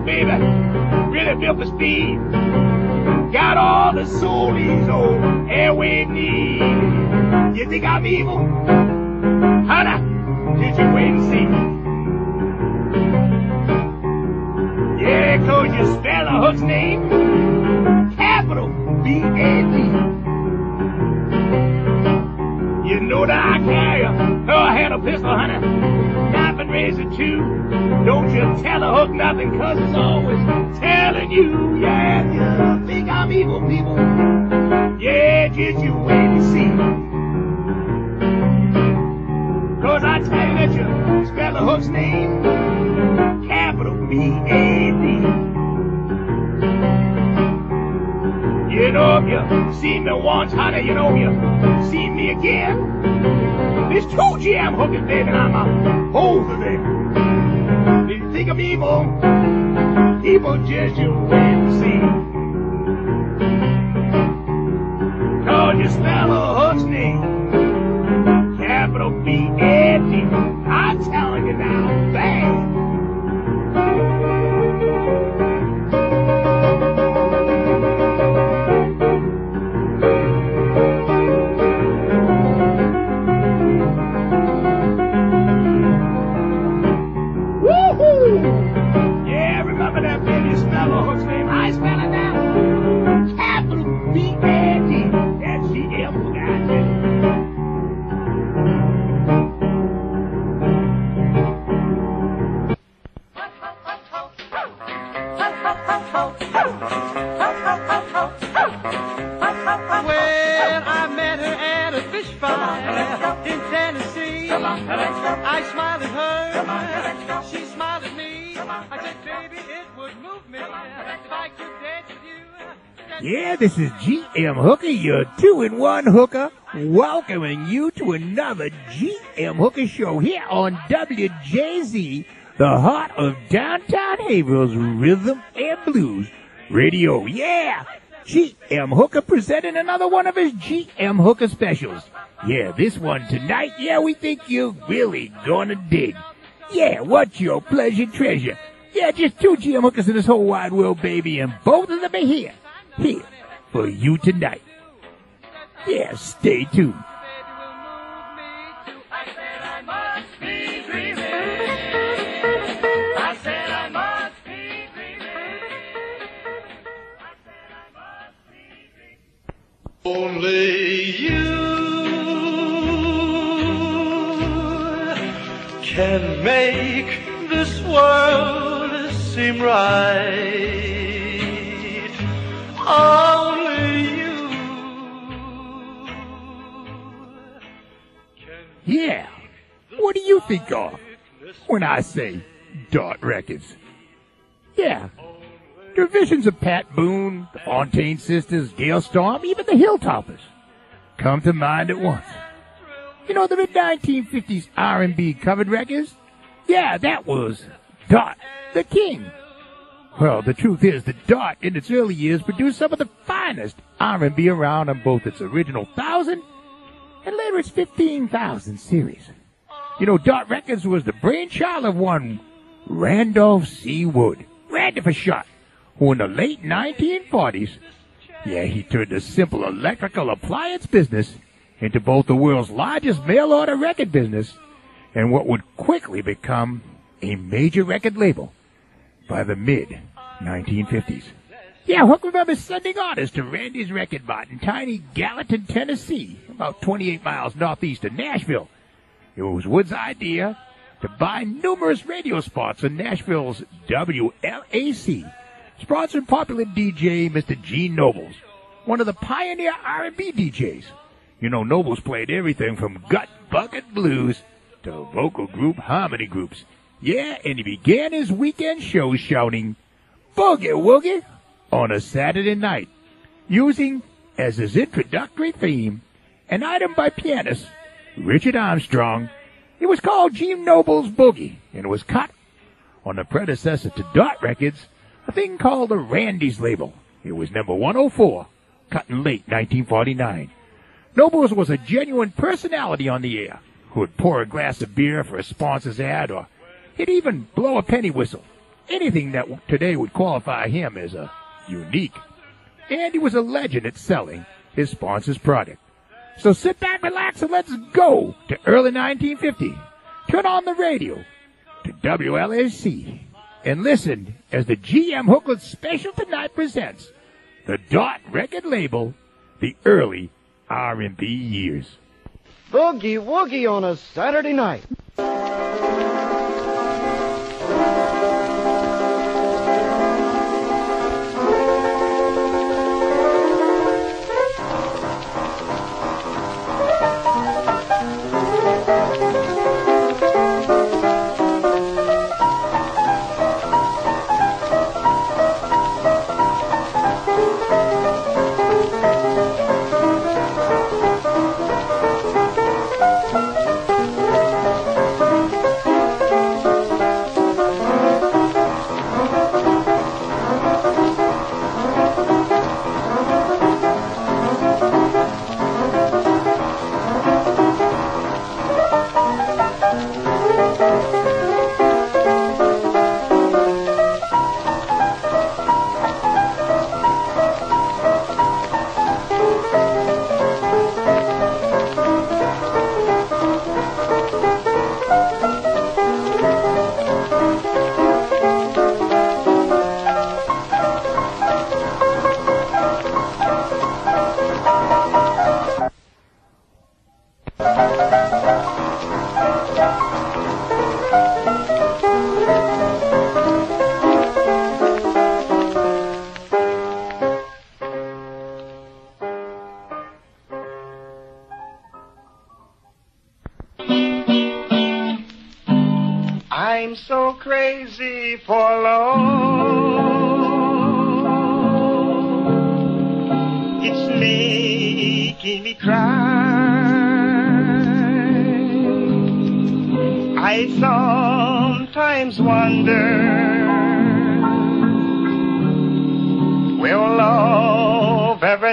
baby, really built for speed. Got all the soul these old airwaves need. You think I'm evil? Honey, did you wait and see? Yeah, 'cause you spell the hook's name, capital B-A-D. You know that I carry her hand a pistol, honey, knife and razor too. Don't you tell the hook nothing, 'cause it's always telling you. Yeah, you think I'm evil, people. Yeah, just you wait and see. 'Cause I tell you that you spell the hook's name, capital B-A-D. You know, if you see me once, honey, you know you see me again. There's 2 GM hookers, baby, and I'm over there. Do you think I'm evil? People, just you wait and see. 'Cause you spell the hook's name, capital B-A-D. I'm telling you now, bang. Yeah, remember that, baby. You spell the hook's name. I spell it now. Capital B-A-D. That's G-M hook, I tell you. Well, I met her at a fish fry in Tennessee. I smiled at her, she smiled at me. I said, baby, it would move me if I could dance with you. Yeah, this is GM Hooker, your 2-in-1 hooker, welcoming you to another GM Hooker show here on WJZ, the heart of downtown Haverhill's Rhythm and Blues Radio. Yeah, GM Hooker presenting another one of his GM Hooker specials. Yeah, this one tonight, yeah, we think you're really gonna dig. Yeah, what's your pleasure treasure? Yeah, just 2 GM Hookers in this whole wide world, baby, and both of them are here for you tonight. Yeah, stay tuned. Only you can make this world seem right. Only you can. Yeah, what do you think of when I say Dart Records? Yeah, divisions of Pat Boone, the Fontaine Sisters, Gail Storm, even the Hilltoppers come to mind at once. You know, the mid-1950s R&B covered records? Yeah, that was Dart, the king. Well, the truth is that Dart, in its early years, produced some of the finest R&B around on both its original 1,000 and later its 15,000 series. You know, Dart Records was the brainchild of one Randolph C. Wood, Randy for short, who in the late 1940s, yeah, he turned the simple electrical appliance business into both the world's largest mail-order record business and what would quickly become a major record label by the mid-1950s. Yeah, Hook remembers sending orders to Randy's Record Mart in tiny Gallatin, Tennessee, about 28 miles northeast of Nashville. It was Wood's idea to buy numerous radio spots on Nashville's WLAC, sponsoring popular DJ Mr. Gene Nobles, one of the pioneer R&B DJs. You know, Nobles played everything from gut bucket blues to vocal group harmony groups. Yeah, and he began his weekend shows shouting, "Boogie Woogie," on a Saturday night, using as his introductory theme an item by pianist Richard Armstrong. It was called Gene Noble's Boogie, and it was cut on the predecessor to Dart Records, a thing called the Randy's label. It was number 104, cut in late 1949. Nobles was a genuine personality on the air, who would pour a glass of beer for a sponsor's ad, or he'd even blow a penny whistle. anything that today would qualify him as a unique. And he was a legend at selling his sponsor's product. So sit back, relax, and let's go to early 1950. Turn on the radio to WLSC and listen as the GM Hooklet Special Tonight presents the Dot record label, the early R&B years. Boogie Woogie on a Saturday night. I'm so crazy for love. It's making me cry. I sometimes wonder, will love ever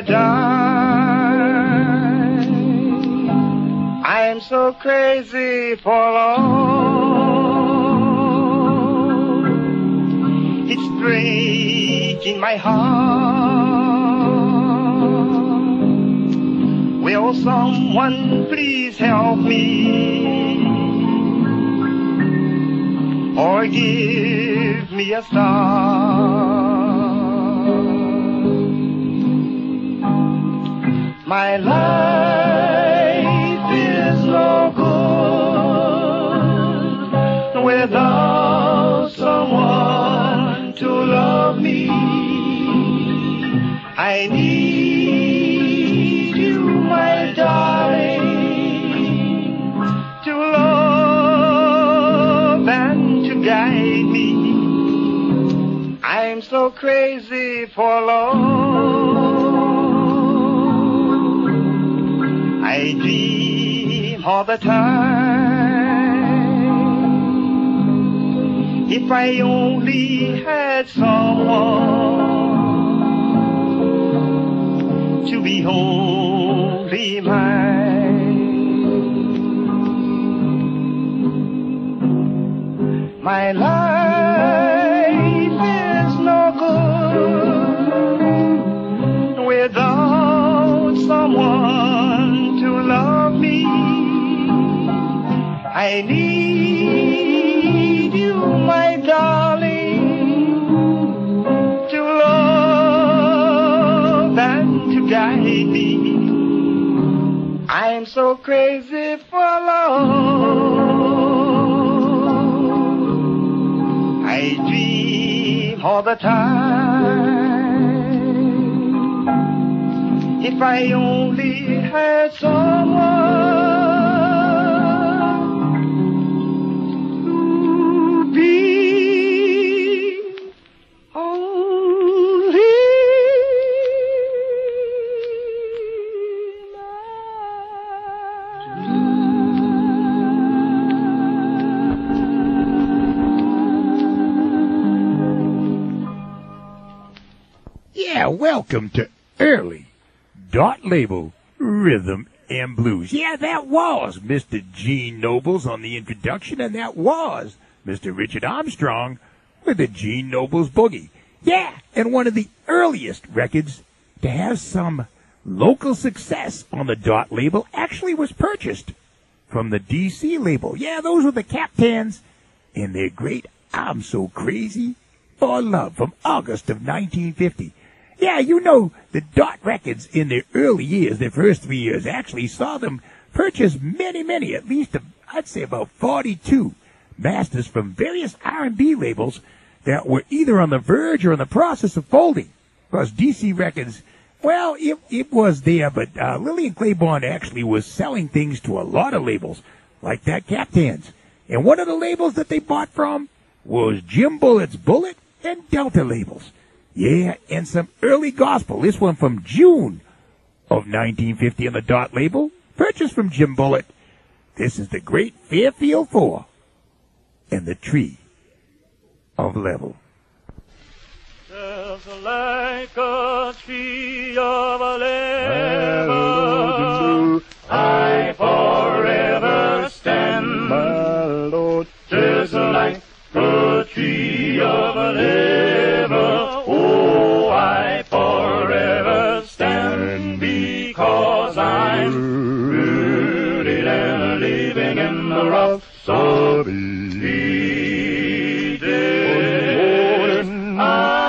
die? I'm so crazy for love. It's breaking my heart. Will someone please help me, or give me a star? My life is no good without someone to love me. I need you, my darling, to love and to guide me. I'm so crazy for love. I dream all the time. If I only had someone to be only mine. My life is no good without someone to love me. I need you, my darling, to love and to guide me. I'm so crazy for love. I dream all the time. If I only had someone to be only Yeah, welcome to early Dot label Rhythm and Blues. Yeah, that was Mr. Gene Nobles on the introduction, and that was Mr. Richard Armstrong with the Gene Noble's Boogie. Yeah, and one of the earliest records to have some local success on the Dot label actually was purchased from the DC label. Yeah, those were the Captains and their great I'm So Crazy for Love from August of 1950. Yeah, you know, the Dot Records in their early years, their first 3 years, actually saw them purchase many, at least, I'd say about 42 masters from various R&B labels that were either on the verge or in the process of folding. Because DC Records, well, it was there, but Lillian Claiborne actually was selling things to a lot of labels, like that Captains. And one of the labels that they bought from was Jim Bullett's Bullet and Delta labels. Yeah, and some early gospel. This one from June of 1950 on the Dot label, purchased from Jim Bullitt. This is the great Fairfield 4 and the Tree of Level. Just like a tree of level, I forever stand. My Lord, just like a tree of level, oh, I forever stand, because I'm rooted and living in the rocks of Eden.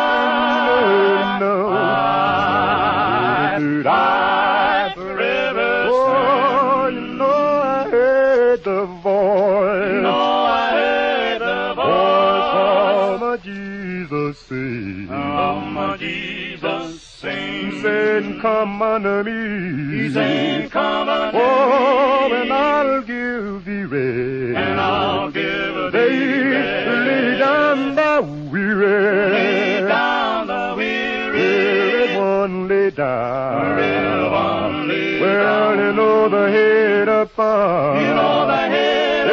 I forever stand. You know I heard the voice. You know I heard the voice of my Jesus sing. Of my Jesus sing. He said, come unto me. He said, come unto me. Oh, and I'll give thee rest. And I'll give thee rest. Lay down the weary. Lay down the weary. Weary one lay down. Weary one lay down. Well, you know the head upon. You know the head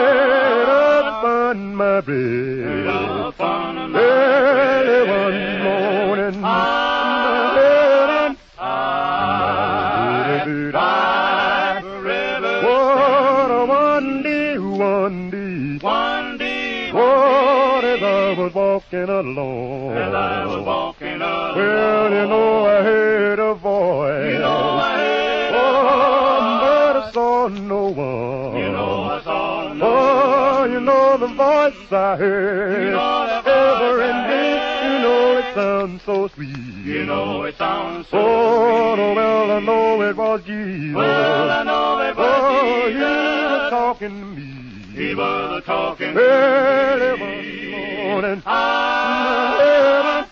upon my bed. Head upon my bed. Early one morning. Walking alone. As I was walking alone. Well, you know I heard a voice. You know I heard a voice. But I saw no one. You know I saw no one. Oh, you know the voice I heard. You know the voice ever in me. You know it sounds so sweet. You know it sounds so sweet. Oh, well, I know it was Jesus. Well, I know it was Jesus. You were talking to me. He was talking early one morning. I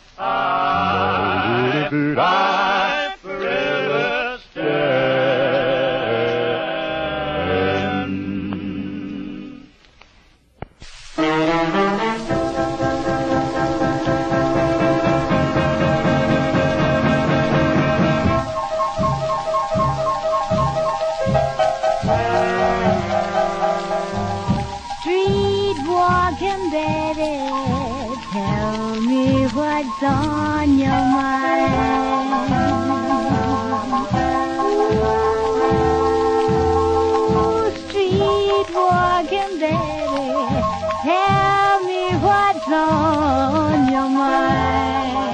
forever stand. What's on your mind? Ooh, street walking Betty, tell me what's on your mind.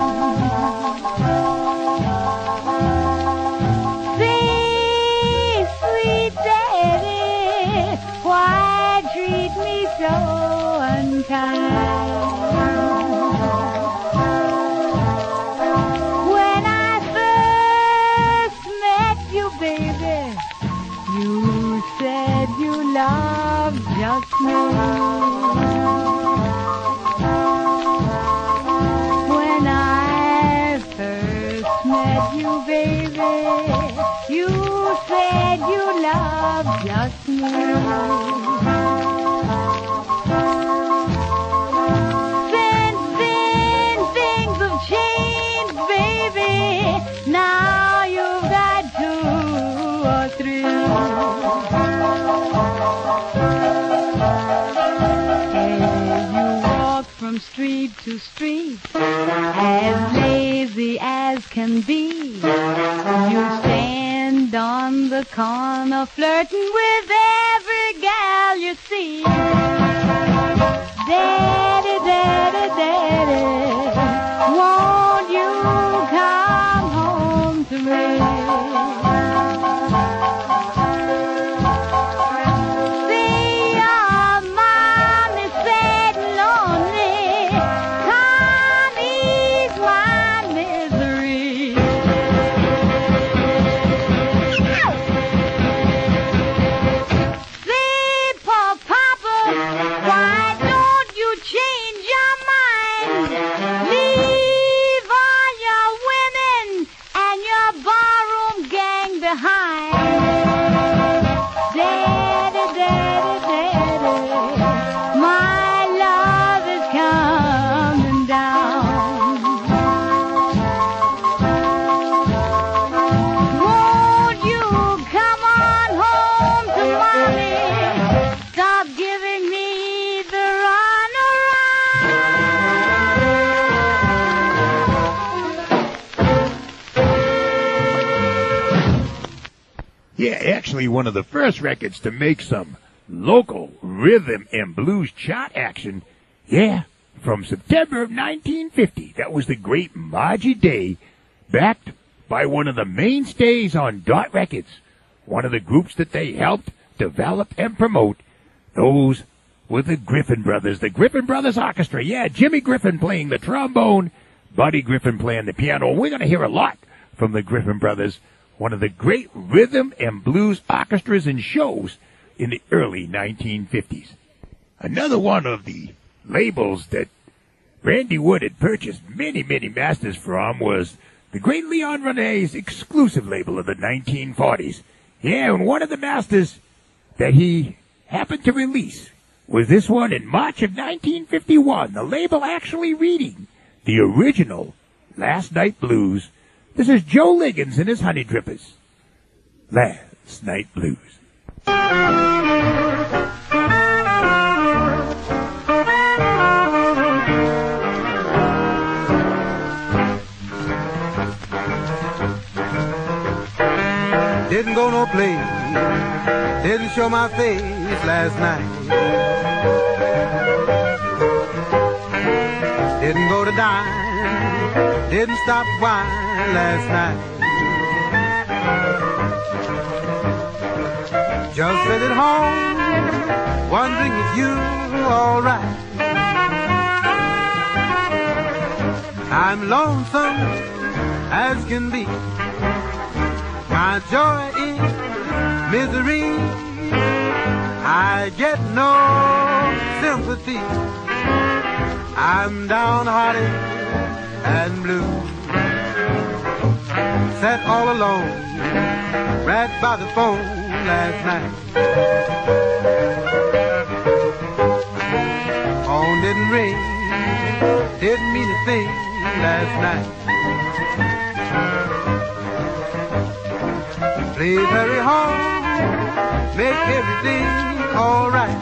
Say, sweet Betty, why treat me so unkind? Love just me. When I first met you, baby, you said you loved just me. Since then, things have changed, baby. Now you've got 2 or 3. From street to street, as lazy as can be. You stand on the corner flirting with every gal you see. Daddy, daddy, daddy, won't you come home to me? See your mommy said lonely, come ease my misery. See, poor Papa, why don't you change your mind? Leave all your women and your barroom gang behind. Daddy, daddy, daddy, my love is coming down. Won't you come on home to mommy? Stop giving me the Yeah, actually one of the first records to make some local rhythm and blues chart action. Yeah, from September of 1950. That was the great Margie Day, backed by one of the mainstays on Dot Records, one of the groups that they helped develop and promote. Those were the Griffin Brothers, the Griffin Brothers Orchestra. Yeah, Jimmy Griffin playing the trombone, Buddy Griffin playing the piano. We're going to hear a lot from the Griffin Brothers, one of the great rhythm and blues orchestras and shows in the early 1950s. Another one of the labels that Randy Wood had purchased many, many masters from was the great Leon Renee's exclusive label of the 1940s. Yeah, and one of the masters that he happened to release was this one in March of 1951, the label actually reading the original Last Night Blues. This is Joe Liggins and his Honey Drippers. Last Night Blues. Didn't go no place, didn't show my face last night. Didn't go to dine, didn't stop wine last night. Just sit at home, wondering if you're alright. I'm lonesome as can be. My joy is misery. I get no sympathy. I'm downhearted and blue. Sat all alone, right by the phone last night. Phone didn't ring, didn't mean a thing last night. Please hurry home, make everything alright.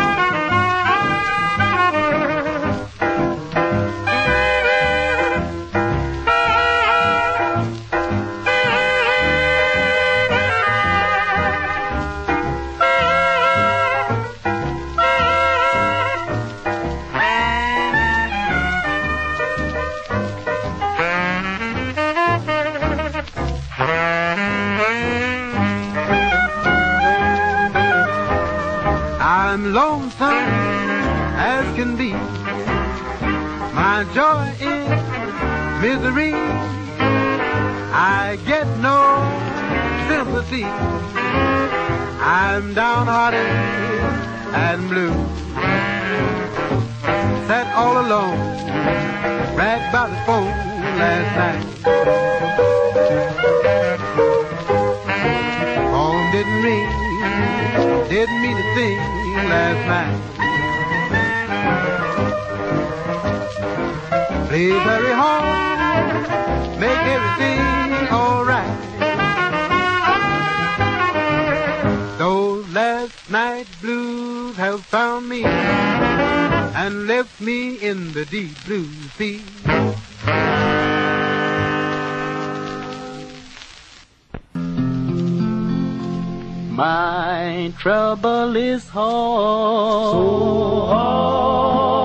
I'm lonesome as can be. My joy is misery. I get no sympathy. I'm downhearted and blue. Sat all alone, right by the phone last night. Phone didn't ring, didn't mean a thing last night. Please hurry home, make everything alright. Those last night blues have found me and left me in the deep blue sea. My trouble is hard, so hard.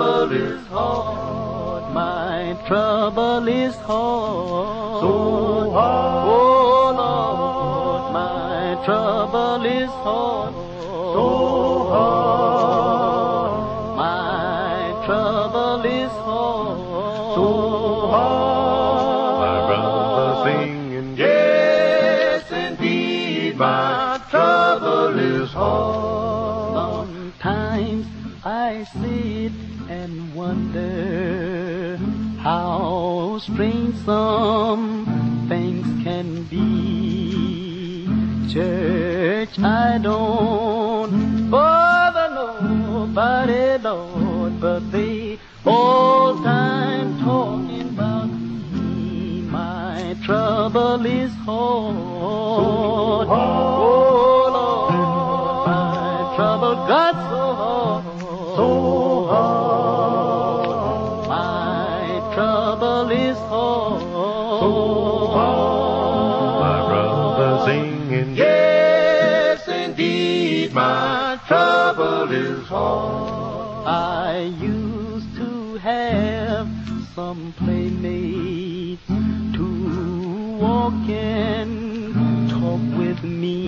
trouble is hard. My trouble is hard. So hard. Oh Lord, my trouble is hard. So hard. My trouble is hard. So hard. My brother singing, Yes, indeed, my trouble is hard. Sometimes I sit and wonder how strange some things can be. Church, I don't bother nobody, Lord, but they all time talking about me. My trouble is hard. Oh Lord, my trouble got so hard. So hard. My trouble is hard. So hard. my brother singing, Yes, indeed, my trouble is hard. I used to have some playmates to walk and talk with me.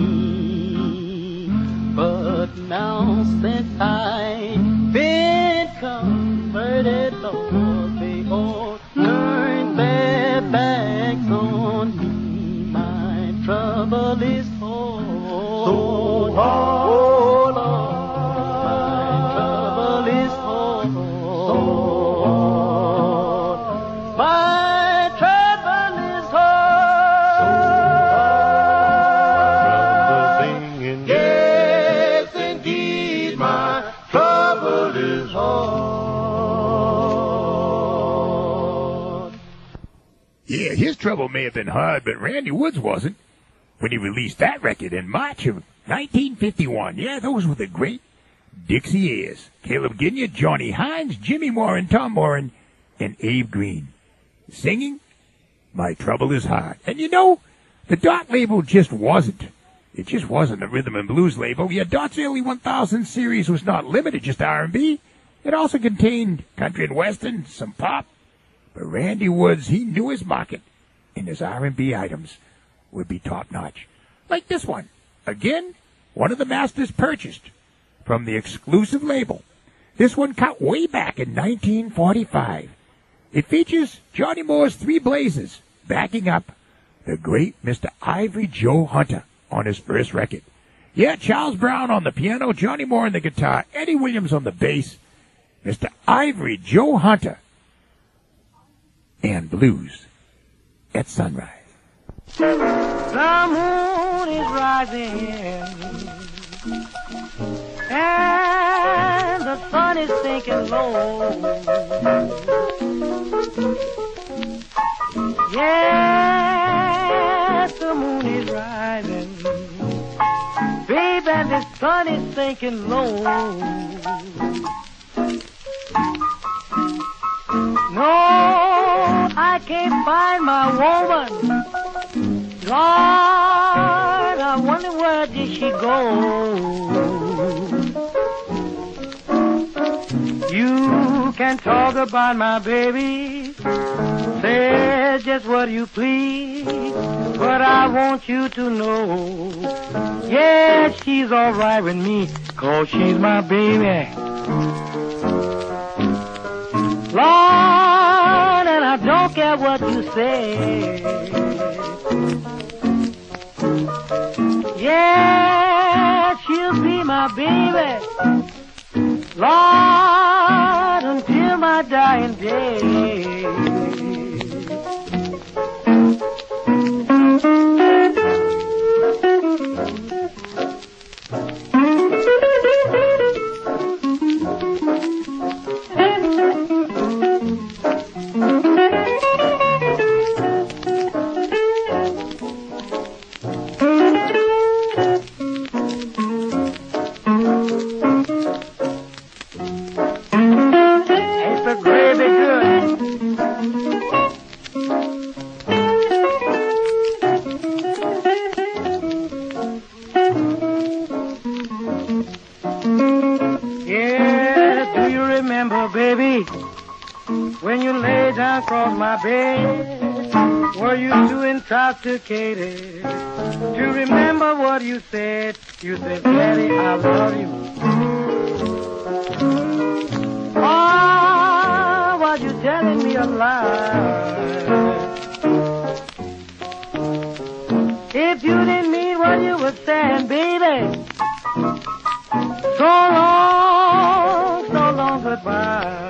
But now since I've been converted, Lord, they all turn their backs on me. My trouble is hard. So hard. Oh Lord, my trouble is hard. So hard. My trouble is hard. brother singing, Yes, indeed, my trouble is hard. Yeah, his trouble may have been hard, but Randy Woods wasn't when he released that record in March of 1951. Yeah, those were the great Dixie Airs. Caleb Ginyard, Johnny Hines, Jimmy Moran, Tom Moran, and Abe Green. Singing, My Trouble is Hard. And you know, the Dot label just wasn't. It just wasn't a rhythm and blues label. Yeah, Dot's early 1000 series was not limited just to R&B. It also contained country and western, some pop. But Randy Woods, he knew his market, and his R&B items would be top-notch. Like this one. Again, one of the masters purchased from the exclusive label. This one cut way back in 1945. It features Johnny Moore's Three Blazers backing up the great Mr. Ivory Joe Hunter on his first record. Yeah, Charles Brown on the piano, Johnny Moore on the guitar, Eddie Williams on the bass, Mr. Ivory Joe Hunter, and Blues at Sunrise. The moon is rising and the sun is sinking low. Yes, the moon is rising, babe, and the sun is sinking low. No, I can't find my woman. Lord, I wonder where did she go? You can talk about my baby, say just what you please, but I want you to know, yeah, she's all right with me, 'cause she's my baby. Lord, and I don't care what you say. Yeah, she'll be my baby, Lord, until my dying day. me when you lay down across my bed? Were you too intoxicated to remember what you said? You said, Daddy, I love you. Oh, was you telling me a lie? If you didn't mean what you were saying, baby, so long, goodbye.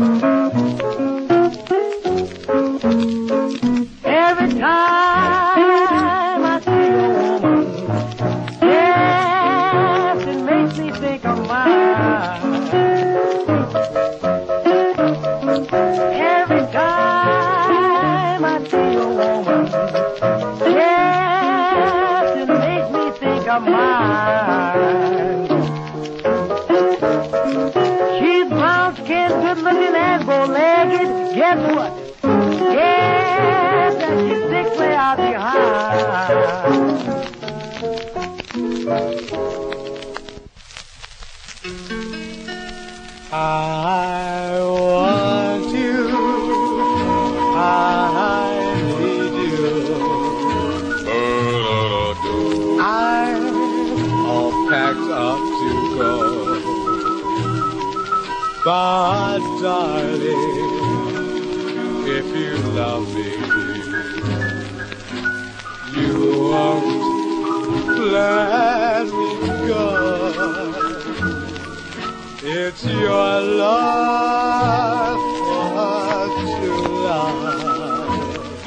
Every time I see a woman, yes, it makes me think of mine. Every time I see a woman, yes, it makes me think of mine. She's brown skinned, good looking, and bow-legged. Guess what? Yes, and she's sickly out behind. I want you, I need you. I'm all packed up to go. But darling, if you love me, you won't let me go. It's your love to love.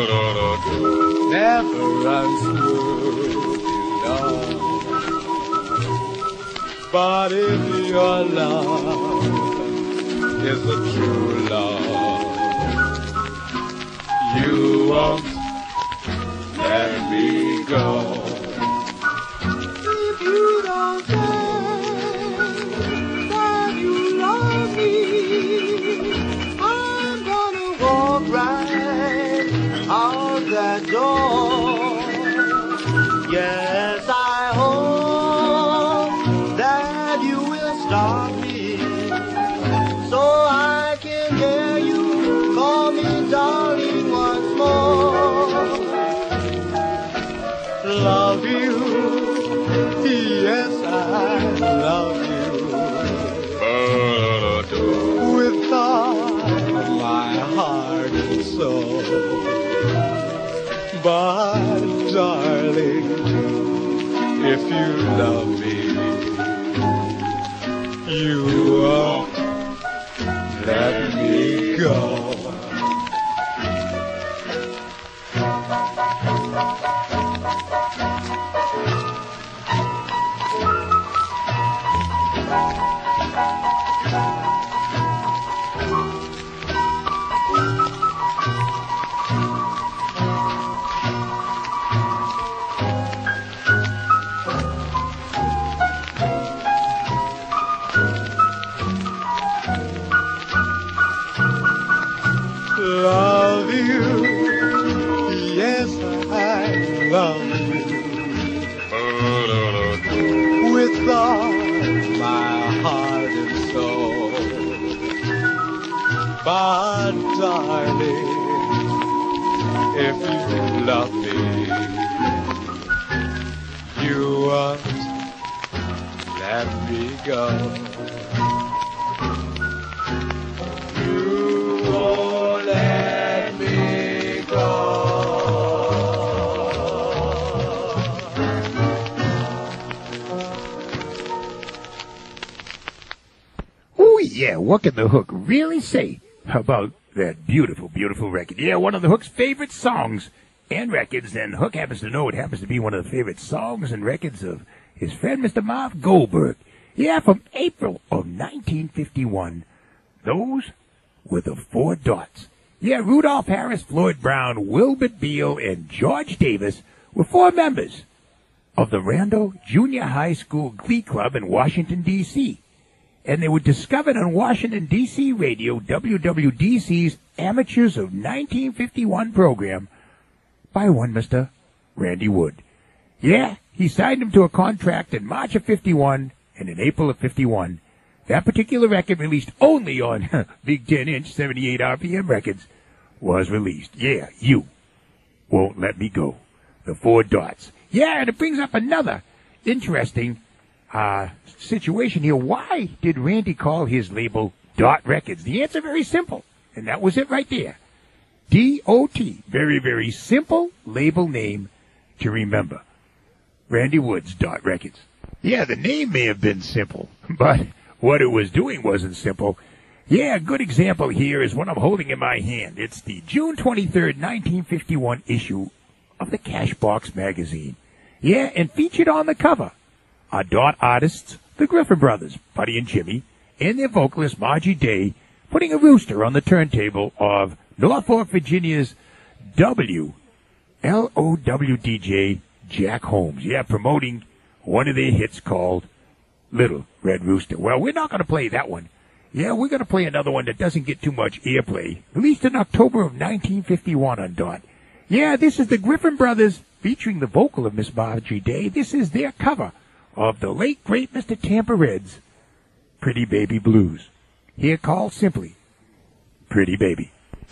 Never runs smooth, you know. But if your love is a true love, you won't let me go. If you don't say that you love me, I'm gonna walk right out that door. Yes, I hope that you will stop me, so I can hear you call me darling once more. Love you, yes, I love you. With all my heart and soul. But darling, if you love me, you won't let me go. Love you, yes, I love you. With all my heart and soul. But darling, if you love me, you won't let me go. You won't let me go. Oh, yeah, what can the Hook really say about that beautiful, beautiful record? Yeah, one of the Hook's favorite songs and records, and Hook happens to know it happens to be one of the favorite songs and records of his friend, Mr. Marv Goldberg. Yeah, from April of 1951. Those were the Four Dots. Yeah, Rudolph Harris, Floyd Brown, Wilbert Beal, and George Davis were four members of the Randall Junior High School Glee Club in Washington, D.C., and they were discovered on Washington, D.C. radio, WWDC's Amateurs of 1951 program by one Mr. Randy Wood. Yeah, he signed them to a contract in March of 51, and in April of 51, That particular record, released only on Big 10-inch 78 RPM records, was released. Yeah, You Won't Let Me Go. The Four Dots. Yeah, and it brings up another interesting situation here. Why did Randy call his label Dot Records? The answer very simple, and that was it right there. D-O-T. Very, very simple label name to remember. Randy Woods, Dot Records. Yeah, the name may have been simple, but what it was doing wasn't simple. Yeah, a good example here is what I'm holding in my hand. It's the June 23rd, 1951 issue of the Cashbox magazine. Yeah, and featured on the cover are Dot artists, the Griffin Brothers, Buddy and Jimmy, and their vocalist Margie Day, putting a rooster on the turntable of Norfolk, Virginia's WLOW DJ Jack Holmes. Yeah, promoting one of their hits called Little Red Rooster. Well, we're not going to play that one. Yeah, we're going to play another one that doesn't get too much airplay, released in October of 1951 on Dot. Yeah, this is the Griffin Brothers featuring the vocal of Miss Margie Day. This is their cover of the late, great Mr. Tampa Red's Pretty Baby Blues. Here called simply Pretty Baby.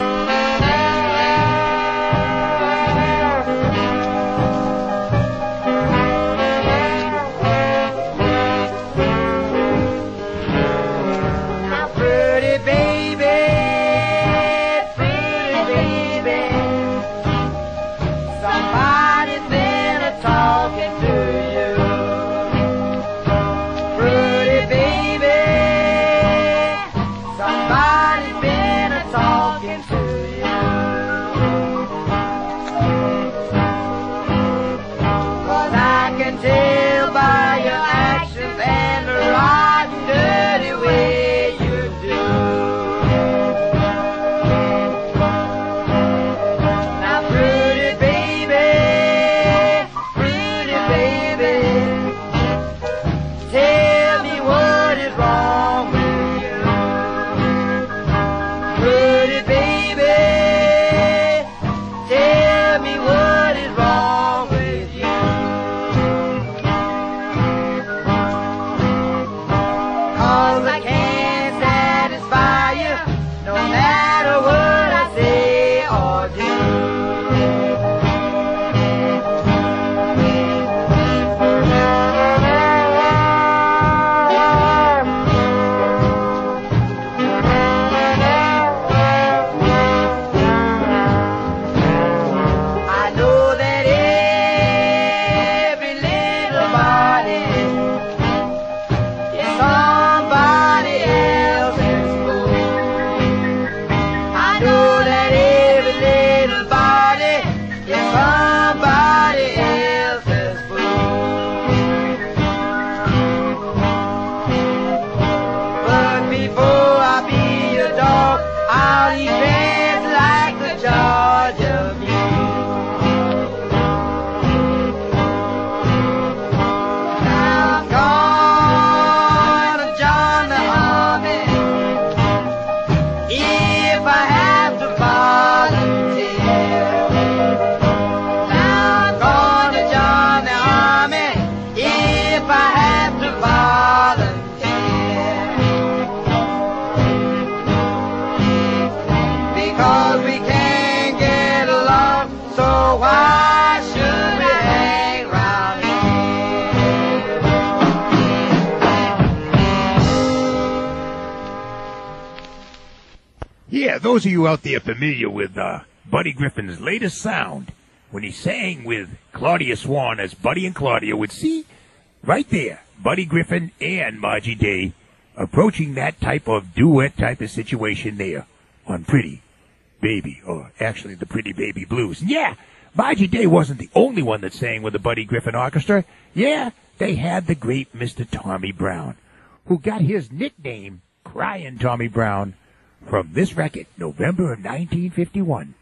Those of you out there familiar with Buddy Griffin's latest sound, when he sang with Claudia Swan as Buddy and Claudia, would see right there Buddy Griffin and Margie Day approaching that type of duet type of situation there on Pretty Baby, or actually the Pretty Baby Blues. And yeah, Margie Day wasn't the only one that sang with the Buddy Griffin Orchestra. Yeah, they had the great Mr. Tommy Brown, who got his nickname, Crying Tommy Brown, from this record, November of 1951,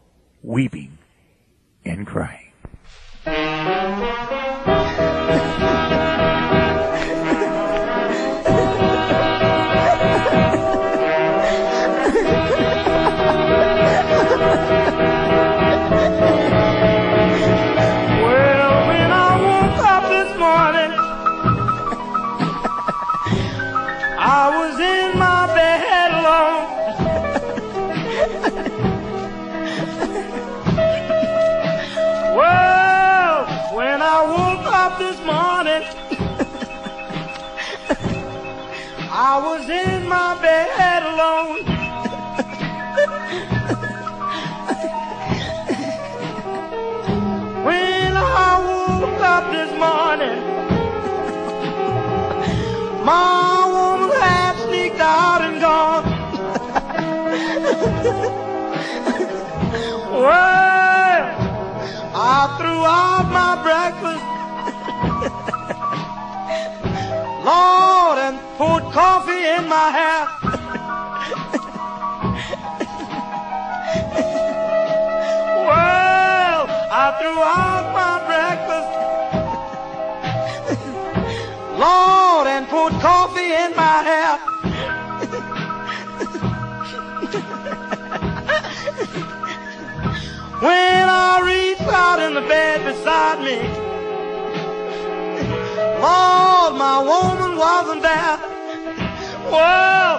Weeping and Crying. Well, when I woke up this morning, I I was in my bed alone. When I woke up this morning, my woman had sneaked out and gone. Well, I threw out my breakfast, Lord, and poured coffee in my hair. Well, I threw out my breakfast, Lord, and poured coffee in my hair. When I reached out in the bed beside me, Lord, my woman wasn't there. Well.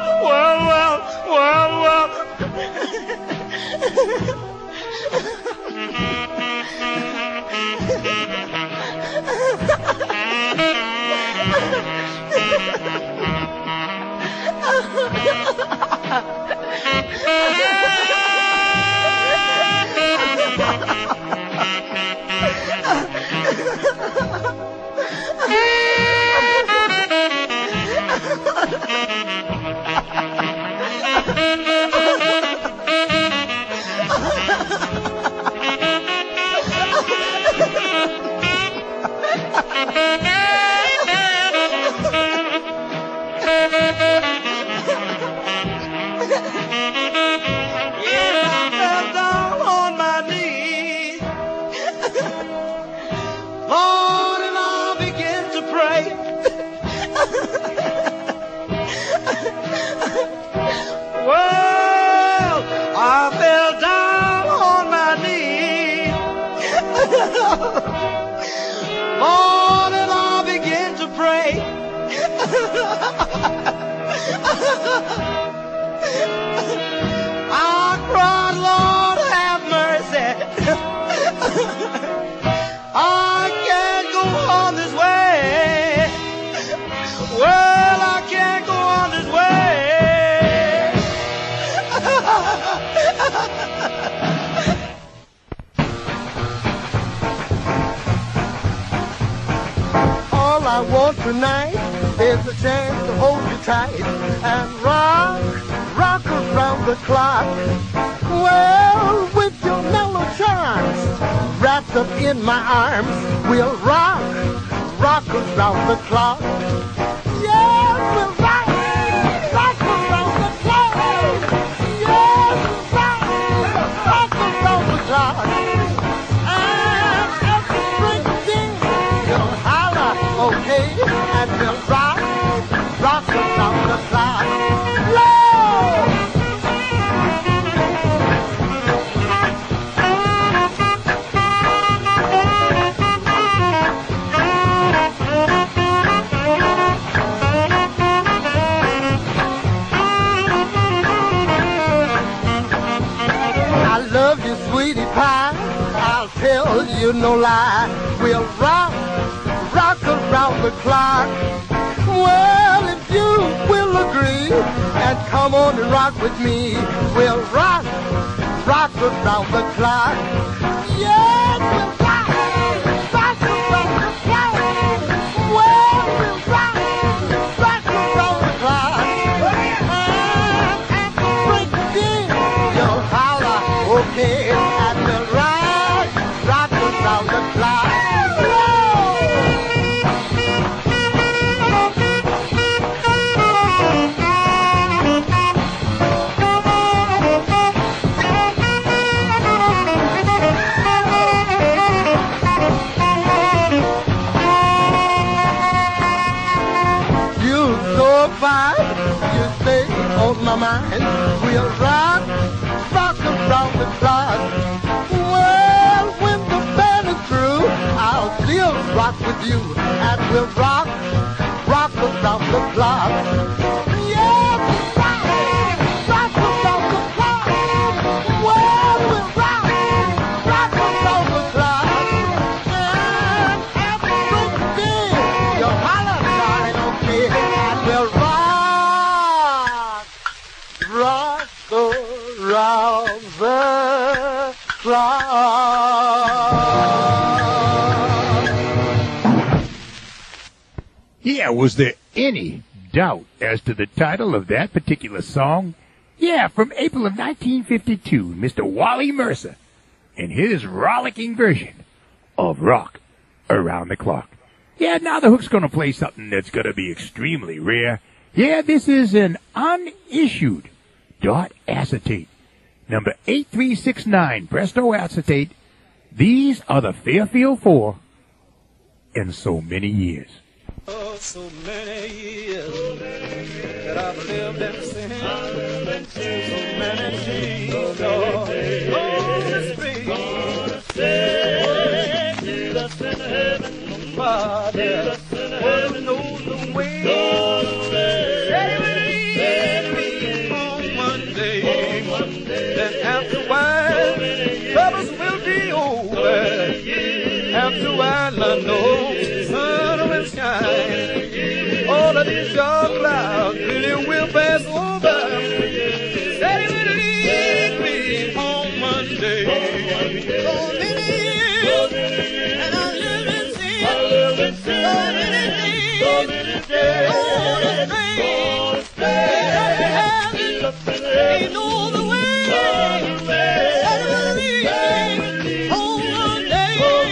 Lord, and I began to pray. I cried, Lord, have mercy. I can't go on this way. Well, I can't go on this way. All I want tonight is a chance to hold you tight and rock around the clock. Well, with your mellow charms wrapped up in my arms, we'll rock around the clock. Yes, we'll rock around the clock. Yes, rock around the clock. And every spring you'll holler, okay, and we'll rock around the clock. Sweetie pie, I'll tell you no lie. We'll rock around the clock. Well, if you will agree and come on and rock with me, we'll rock around the clock. Yes, we'll rock around the clock. Well, we'll rock around the clock. And break the day, you'll holler, okay. Round the clock. You're so fine, you stay on my mind. We'll rock around the clock. I'll still rock with you, and we'll rock around the clock. Yeah, rock around the clock. Well, we'll rock around the clock. And every day, you'll holler, darling, okay, and we'll rock trouser Yeah, was there any doubt as to the title of that particular song? Yeah, from April of 1952, Mr. Wally Mercer in his rollicking version of Rock Around the Clock. Yeah, now the Hook's gonna play something that's gonna be extremely rare. Yeah, this is an unissued dot acetate. Number 8369, Presto Acetate. These are the Fairfield 4 in so many years. Oh, so many years that I've lived and seen. So many years. Oh, the street. Jesus in heaven. Father, well, knows the way. Said he would leave home one day. Then after a while, troubles will be over. After a while, I know sun will shine. All of these dark clouds really will pass over. Said he would leave me home one day. So many years, and I live and see. So many days, all the things he knows the way. Said he would leave home one day.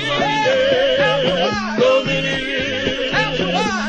After a while,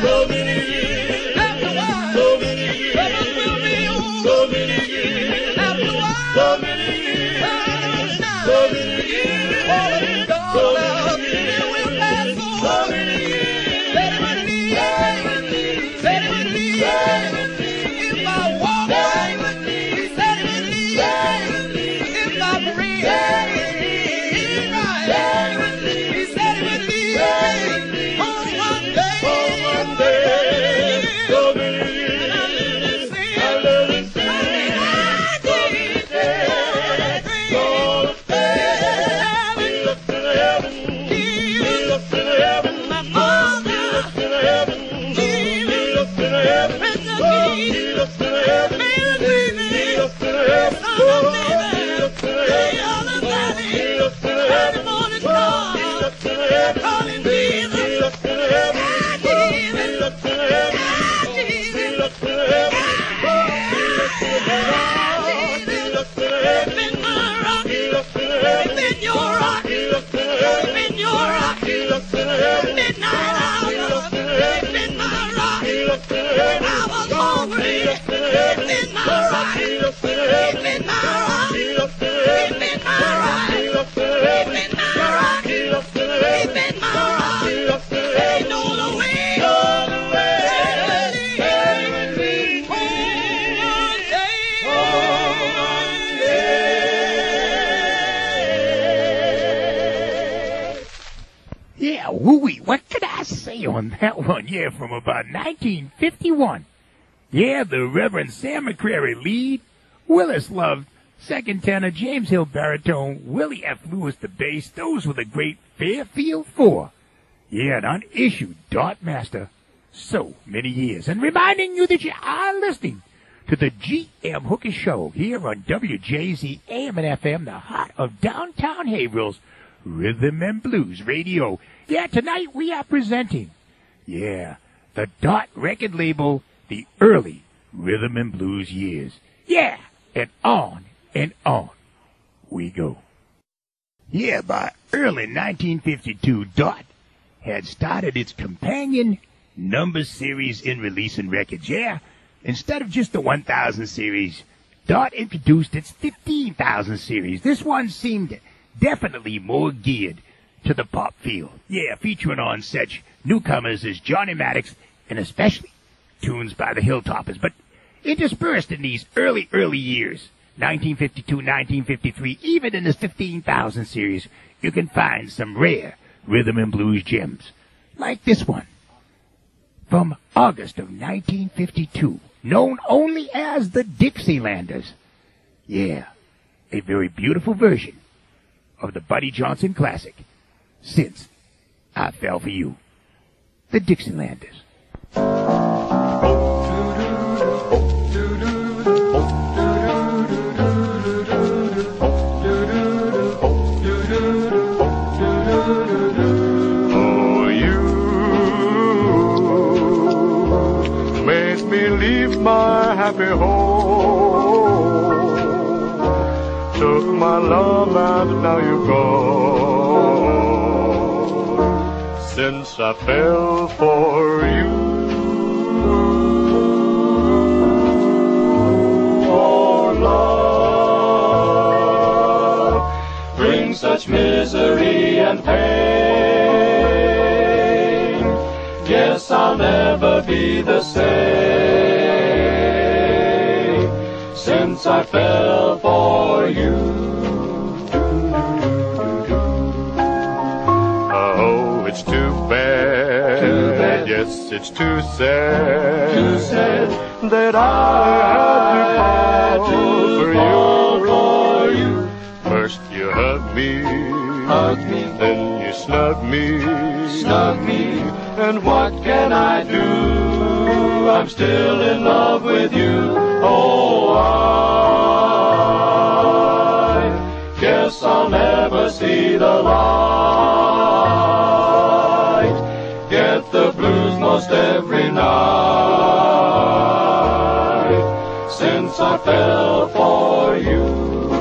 Yeah, wooey, what could I say on that one? Yeah, from about 1951. Yeah, the Reverend Sam McCrary lead, Willis Love second tenor, James Hill baritone, Willie F. Lewis the bass. Those were the great Fairfield 4. Yeah, an unissued dot master. So many years. And reminding you that you are listening to the G.M. Hooker Show here on WJZ AM and FM, the heart of downtown Haverhill's Rhythm and Blues Radio. Yeah, tonight we are presenting, the Dot record label, the early Rhythm and Blues years. Yeah, and on we go. Yeah, by early 1952, Dot had started its companion number series in releasing records. Yeah, instead of just the 1000 series, Dot introduced its 15,000 series. This one seemed definitely more geared to the pop field. Yeah, featuring on such newcomers as Johnny Maddox and especially tunes by the Hilltoppers. But interspersed in these early years, 1952, 1953, even in this 15,000 series, you can find some rare rhythm and blues gems, like this one from August of 1952, known only as the Dixielanders. Yeah, a very beautiful version of the Buddy Johnson classic, Since I Fell for You. The Dixielanders. my love, and now you're gone. Since I fell for you, oh love, brings such misery and pain. Guess I'll never be the same since I fell for you. Oh, it's too bad. Too bad. Yes, it's too sad. Too sad that I had to fall for you. First you hugged me, then you snugged me, and what can I do? I'm still in love with you. Oh, I guess I'll never see the light. Get the blues most every night since I fell for you.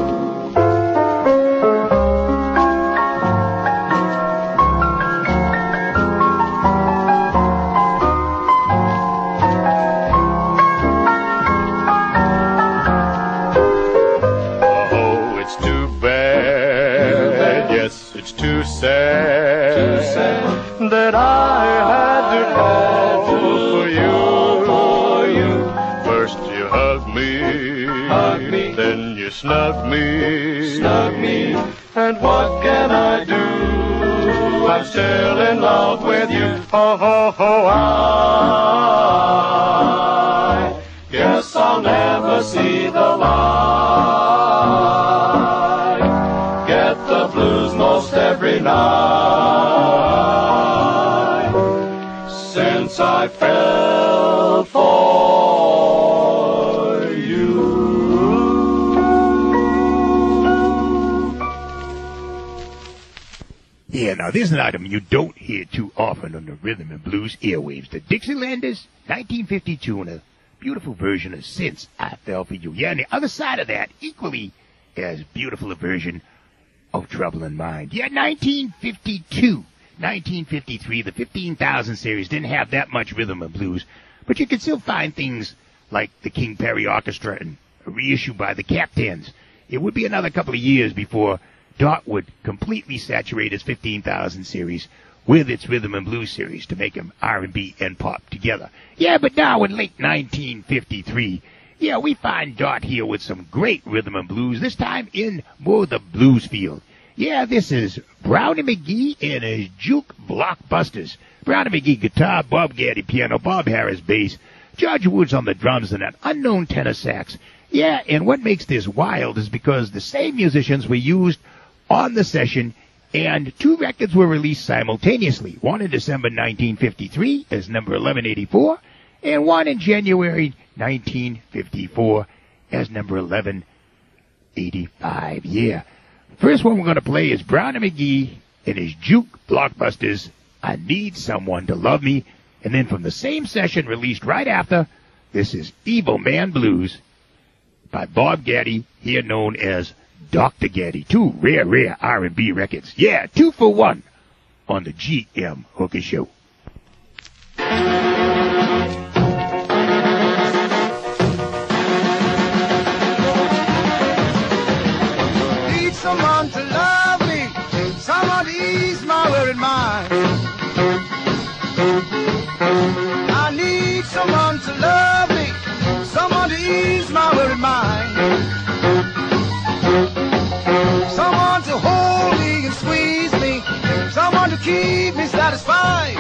Too sad that I had to fall for you. First you hugged me, then you snugged me, and what can I do? I'm still in love with you. Oh, I guess I'll never see the light. Get the blues most every night since I fell for you. Yeah, now there's an item you don't hear too often on the Rhythm and Blues airwaves. The Dixielanders, 1952, and a beautiful version of Since I Fell for You. Yeah, and the other side of that, equally as beautiful a version of Trouble in Mind. Yeah, 1952, 1953, the 15,000 series didn't have that much rhythm and blues, but you could still find things like the King Perry Orchestra and a reissue by the Captains. It would be another couple of years before Dot would completely saturate its 15,000 series with its rhythm and blues series to make them R&B and pop together. Yeah, but now in late 1953, yeah, we find Dot here with some great rhythm and blues, this time in more the blues field. Yeah, this is Brownie McGhee and his Juke Blockbusters. Brownie McGhee guitar, Bob Gaddy piano, Bob Harris bass, George Woods on the drums, and an unknown tenor sax. Yeah, and what makes this wild is because the same musicians were used on the session, and two records were released simultaneously. One in December 1953 as number 1184, and one in January 1954 as number 1185. Yeah. First one we're going to play is Brownie McGhee and his Juke Blockbusters, I Need Someone to Love Me. And then from the same session released right after, this is Evil Man Blues by Bob Gaddy, here known as Dr. Gaddy. Two rare R&B records. Yeah, 2 for 1 on the G.M. Hooker Show. Need someone to love me, someone to ease my worried mind. I need someone to love me, someone to ease my worried mind. Someone to hold me and squeeze me, someone to keep me satisfied.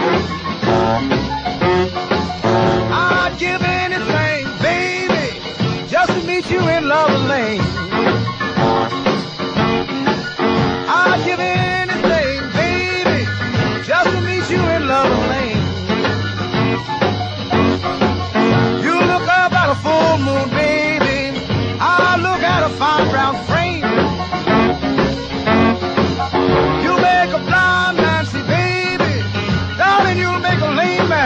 I'd give anything, baby, just to meet you in Lover Lane. I'd give anything, baby, just to meet you in Lover Lane. You look up at a full moon, baby, I look at a fine brown frame. You make a blind man see, baby, darling, you'll make a lame man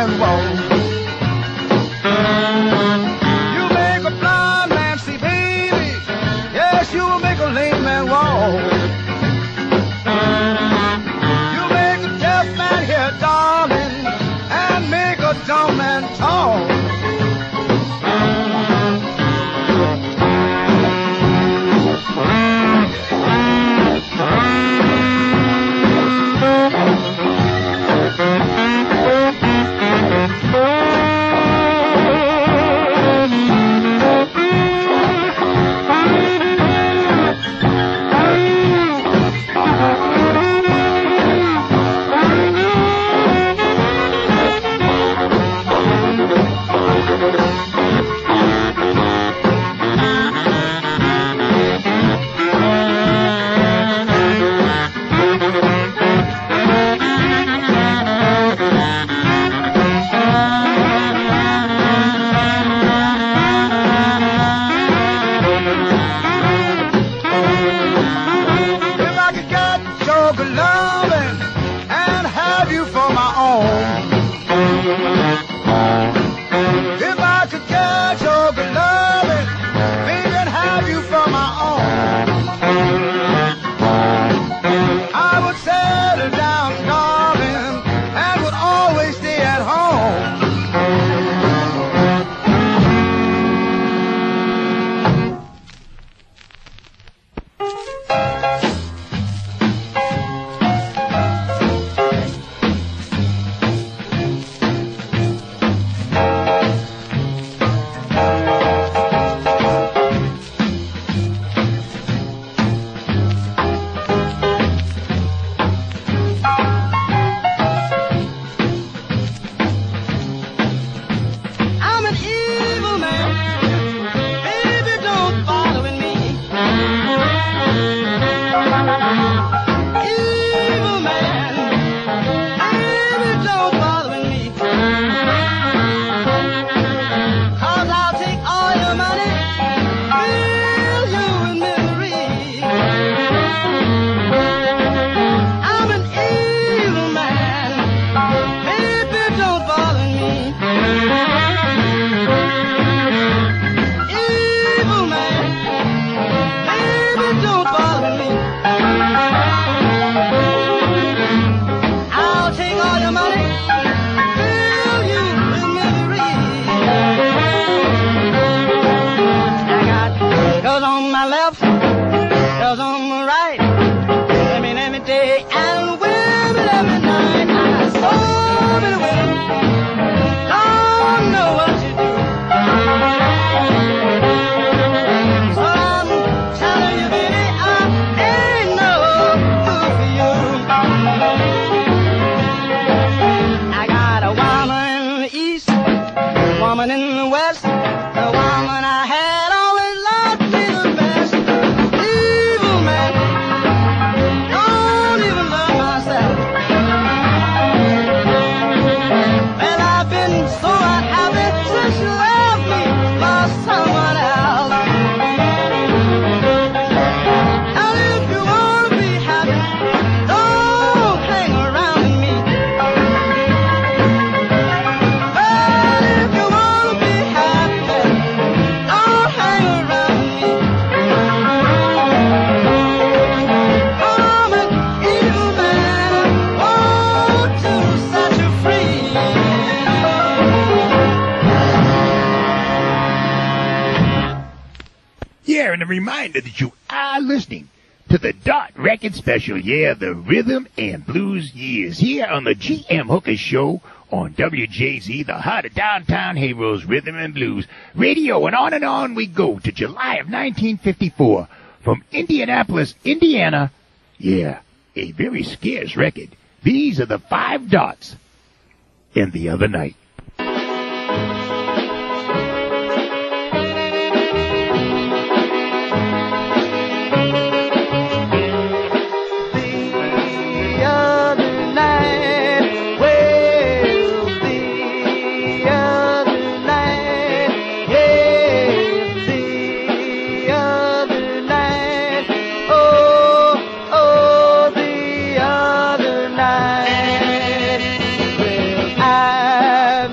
'cause I'm right. Let me day and women every night. I saw me women. Don't know what you do. So I'm telling you, baby, I ain't no fool for you. I got a woman in the east, a woman in the west, the woman I had always loved me the best. Evil man, don't even love myself. And I've been so unhappy since you left me for someone else. And if you wanna be happy, don't hang around with me. But if you wanna be happy, don't hang around with me. I'm an evil man, want to set you free. Yeah, and a reminder that you are listening to the Dot Record Special, yeah, the Rhythm and Blues Years, here on the G.M. Hooker Show on WJZ, the heart of downtown Hayro's Rhythm and Blues Radio. And on we go to July of 1954 from Indianapolis, Indiana. Yeah, a very scarce record. These are the Five Dots and the Other Night. The other night, well, the other night, yes, the other night, oh, the other night, well, I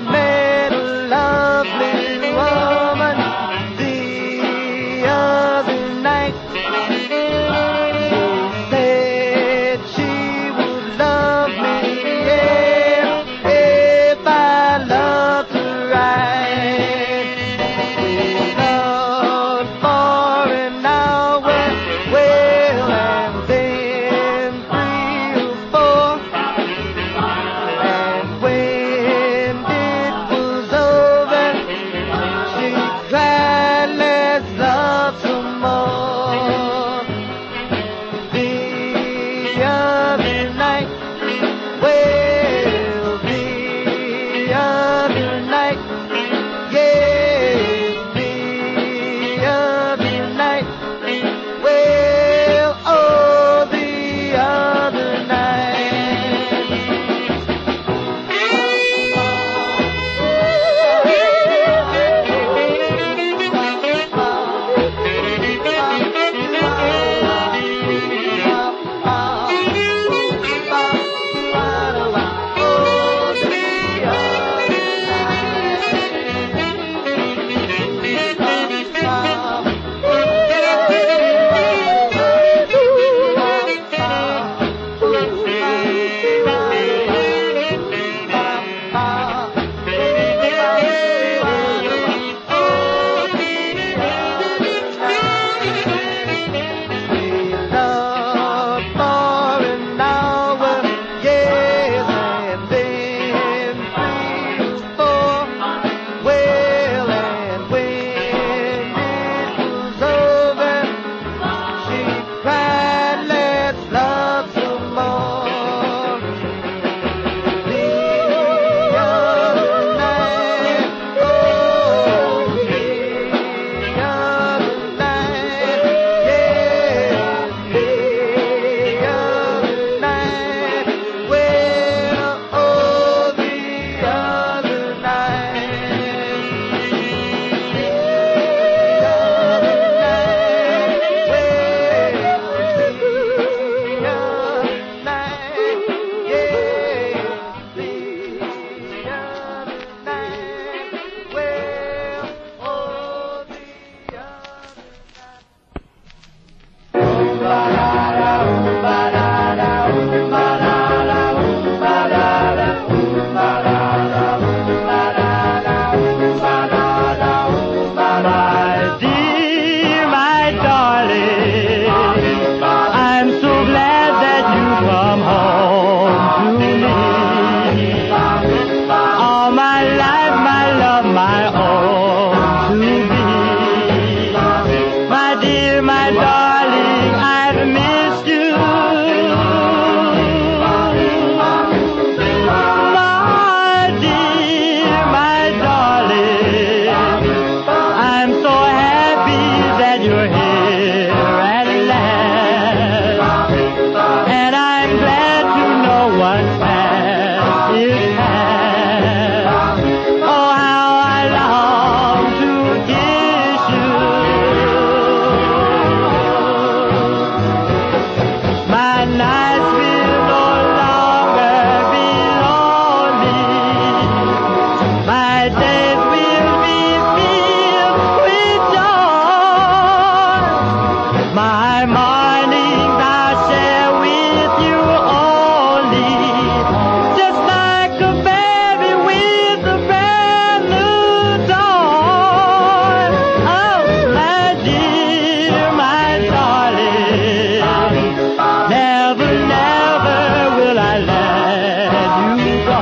mornings I share with you only, just like a baby with a brand new doll. Oh, my dear, my darling, never, never will I let you go.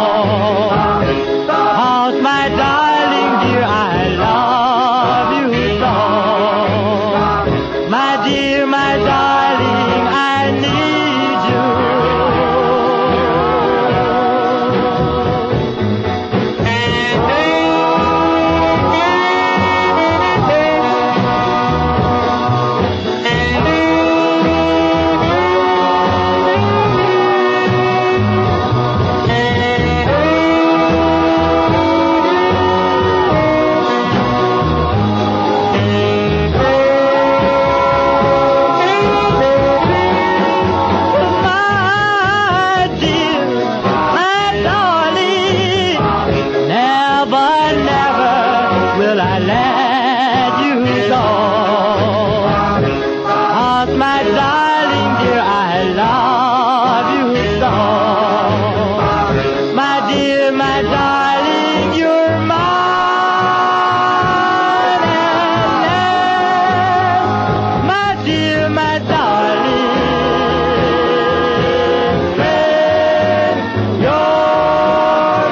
'Cause my darling dear, I love you so. My dear, my darling, I need you. My dear, my darling, never, never will I let you go. 'Cause my darling dear, I love you so. My dear, my darling, you're mine and my dear, my darling, you're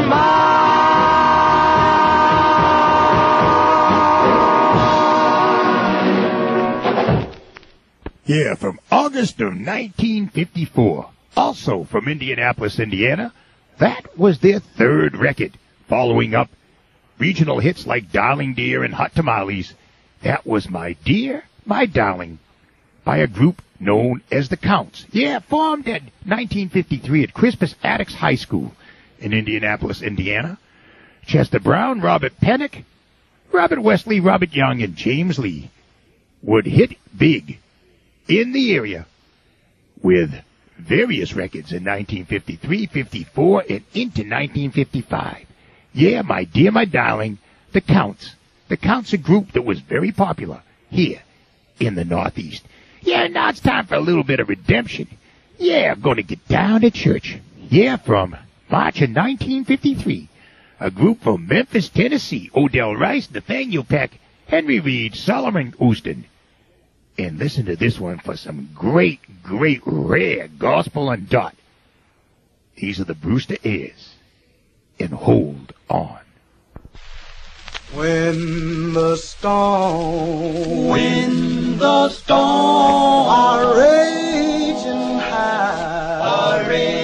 mine. Yeah, from August of 1954. Also from Indianapolis, Indiana. That was their third record. Following up regional hits like Darling Dear and Hot Tamales. That was My Dear, My Darling by a group known as the Counts. Yeah, formed in 1953 at Crispus Attucks High School in Indianapolis, Indiana. Chester Brown, Robert Pennock, Robert Wesley, Robert Young, and James Lee would hit big in the area with various records in 1953, 54, and into 1955. Yeah, My Dear, My Darling, the Counts. The Counts, a group that was very popular here in the Northeast. Yeah, now it's time for a little bit of redemption. Yeah, I'm going to get down to church. Yeah, from March of 1953. A group from Memphis, Tennessee. Odell Rice, Nathaniel Peck, Henry Reed, Solomon Houston. And listen to this one for some great, great, rare gospel on dot. These are the Brewster Ayers. And Hold On. When the storm are raging high,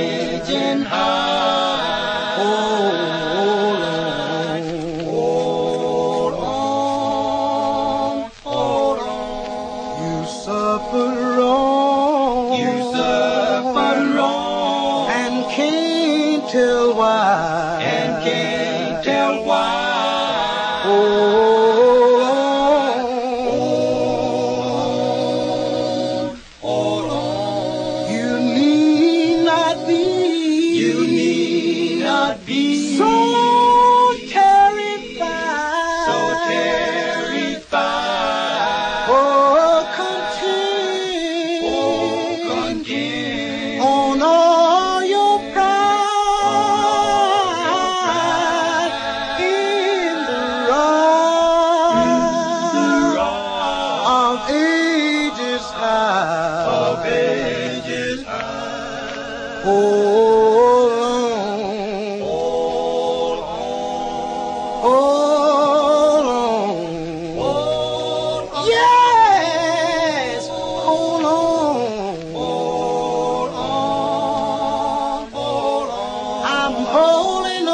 hold on, you suffer wrong, and can't tell why. You need not be so terrified. Oh, content on all your pride in the rock of ages high. Hold on. Yes, hold on. I'm holding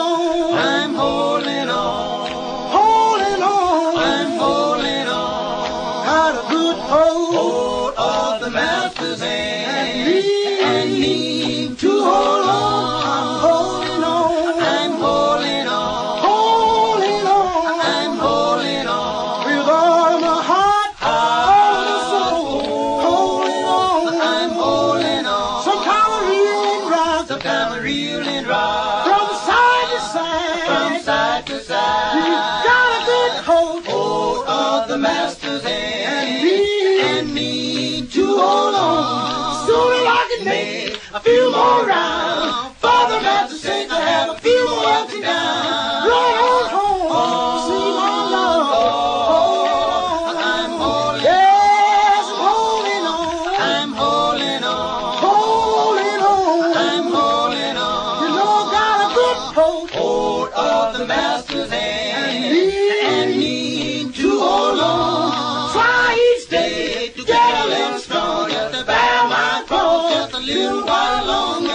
on. Got a good hold of the master's hand and need to hold on. hold on. Soon as I can make a few more rounds. Father Master said to have a few more ups and downs. Right on home, see my love. I'm holding, yes, I'm holding on. I'm holding on. Holding on. I'm holding on. You know I got a good hold of the Master's hand. And need to hold on. Try each day to get a little stronger. To bear my cross just a little while longer.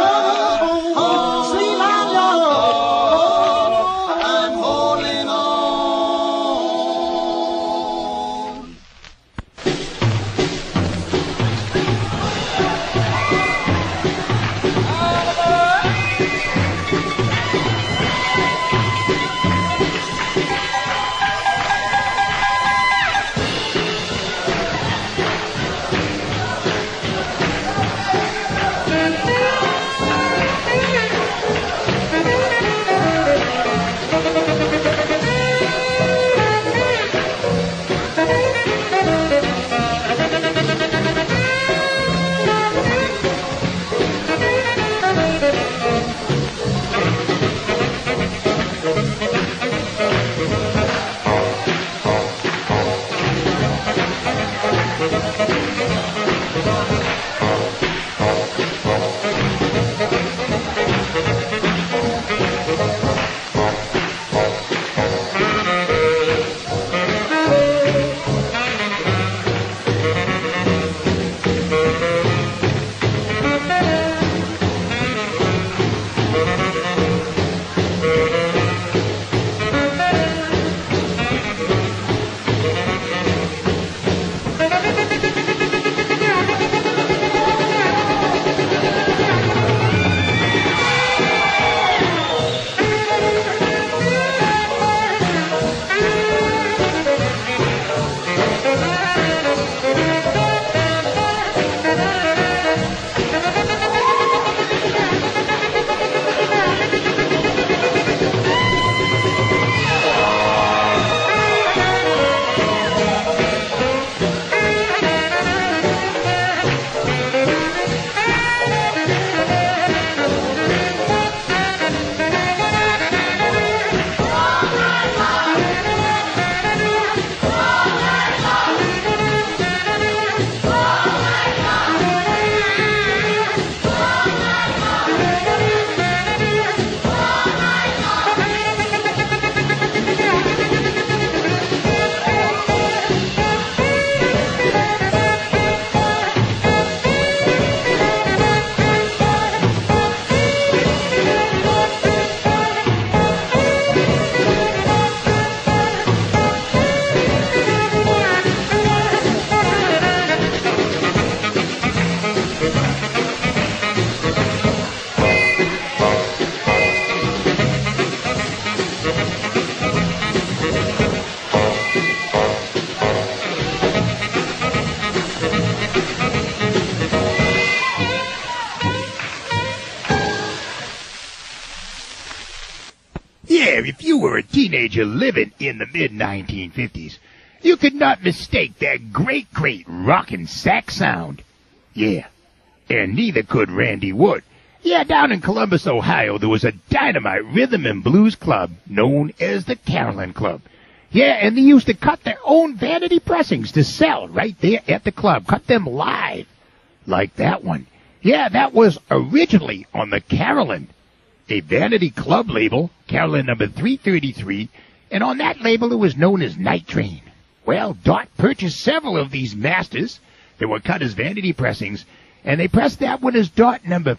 If you were a teenager living in the mid-1950s, you could not mistake that great rockin' sax sound. Yeah, and neither could Randy Wood. Yeah, down in Columbus, Ohio, there was a dynamite rhythm and blues club known as the Carolyn Club. Yeah, and they used to cut their own vanity pressings to sell right there at the club. Cut them live, like that one. Yeah, that was originally on the Carolyn, a vanity club label, Carolyn number 333, and on that label it was known as Night Train. Well, Dot purchased several of these masters that were cut as vanity pressings, and they pressed that one as Dot number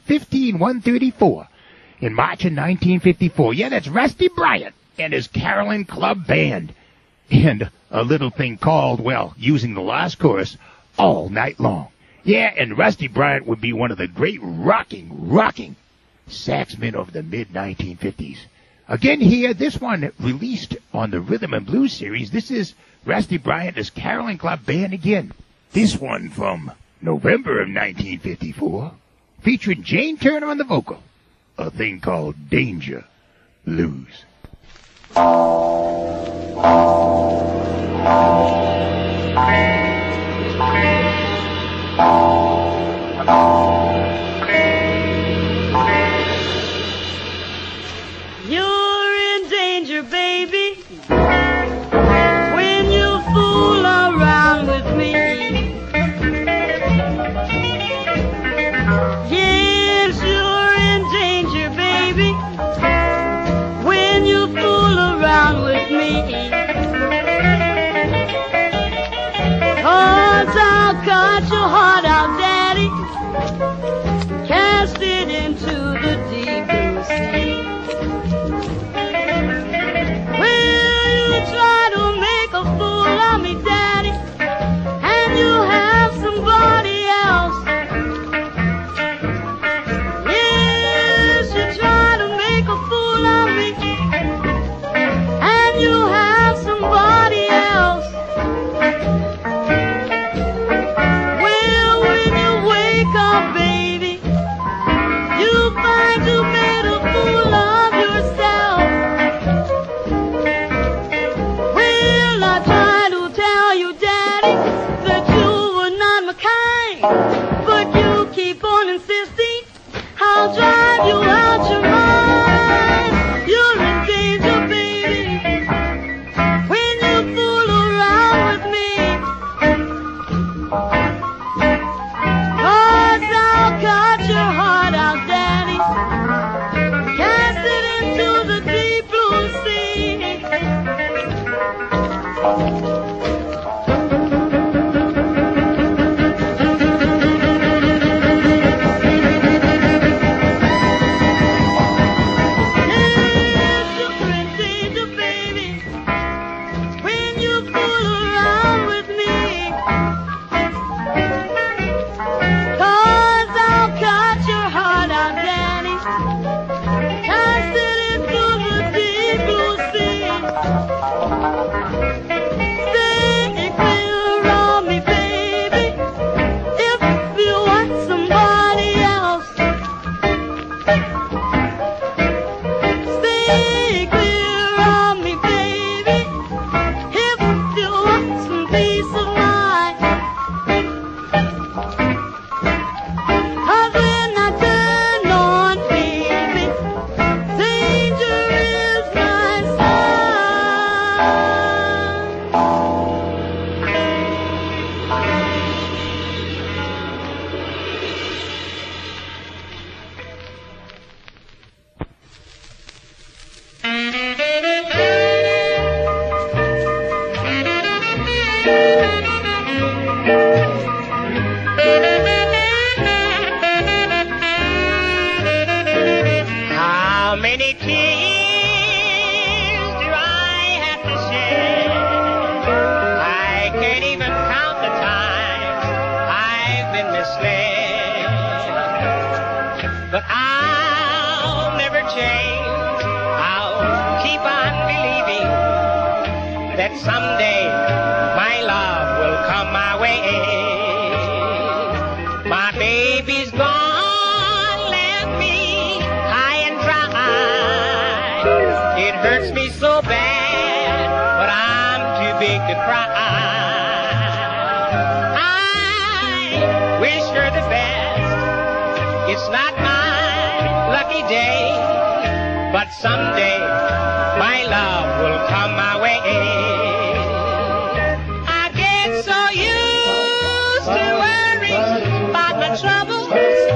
15134 in March of 1954. Yeah, that's Rusty Bryant and his Carolyn Club Band. And a little thing called, well, using the last chorus, All Night Long. Yeah, and Rusty Bryant would be one of the great rocking saxmen of the mid-1950s. Again here, this one released on the Rhythm and Blues series. This is Rusty Bryant as Carolyn Club Band again. This one from November of 1954, featuring Jane Turner on the vocal. A thing called Danger Blues. You're in danger, baby, when you fool around with me. Yes, you're in danger, baby, when you fool around with me. 'Cause I'll cut your heart out, Daddy, cast it into the deep blue sea. Will you try to make a fool of me, Daddy, and you have somebody else? Yes, you try to make a fool of me, and you have somebody else. Well, when you wake up, baby, you find you made a fool of yourself. Well, I try to tell you, Daddy, that you were not my kind, but you keep on insisting. I'll drive you out your mind. You're in danger, baby, when you fool around with me. 'Cause I'll cut your heart out, Daddy, cast it into the deep blue sea. Yes, you're in danger, baby, when you fool around with me. 'Cause I'll cut your heart out, Daddy, cast it into the deep blue sea. Stay clear of me, baby, if you want somebody else. Stay clear of me, baby, if you want some peace of mind. 'Cause when I turn on, baby, danger is my How many tears do I have to shed? I can't even count the times I've been misled. But I'll never change. I'll keep on believing that someday my love will come my way. My baby's gone, left me high and dry. It hurts me so bad, but I'm too big to cry. I wish her the best. It's not my lucky day, but someday my love will come my way. I get so used to worrying about my troubles,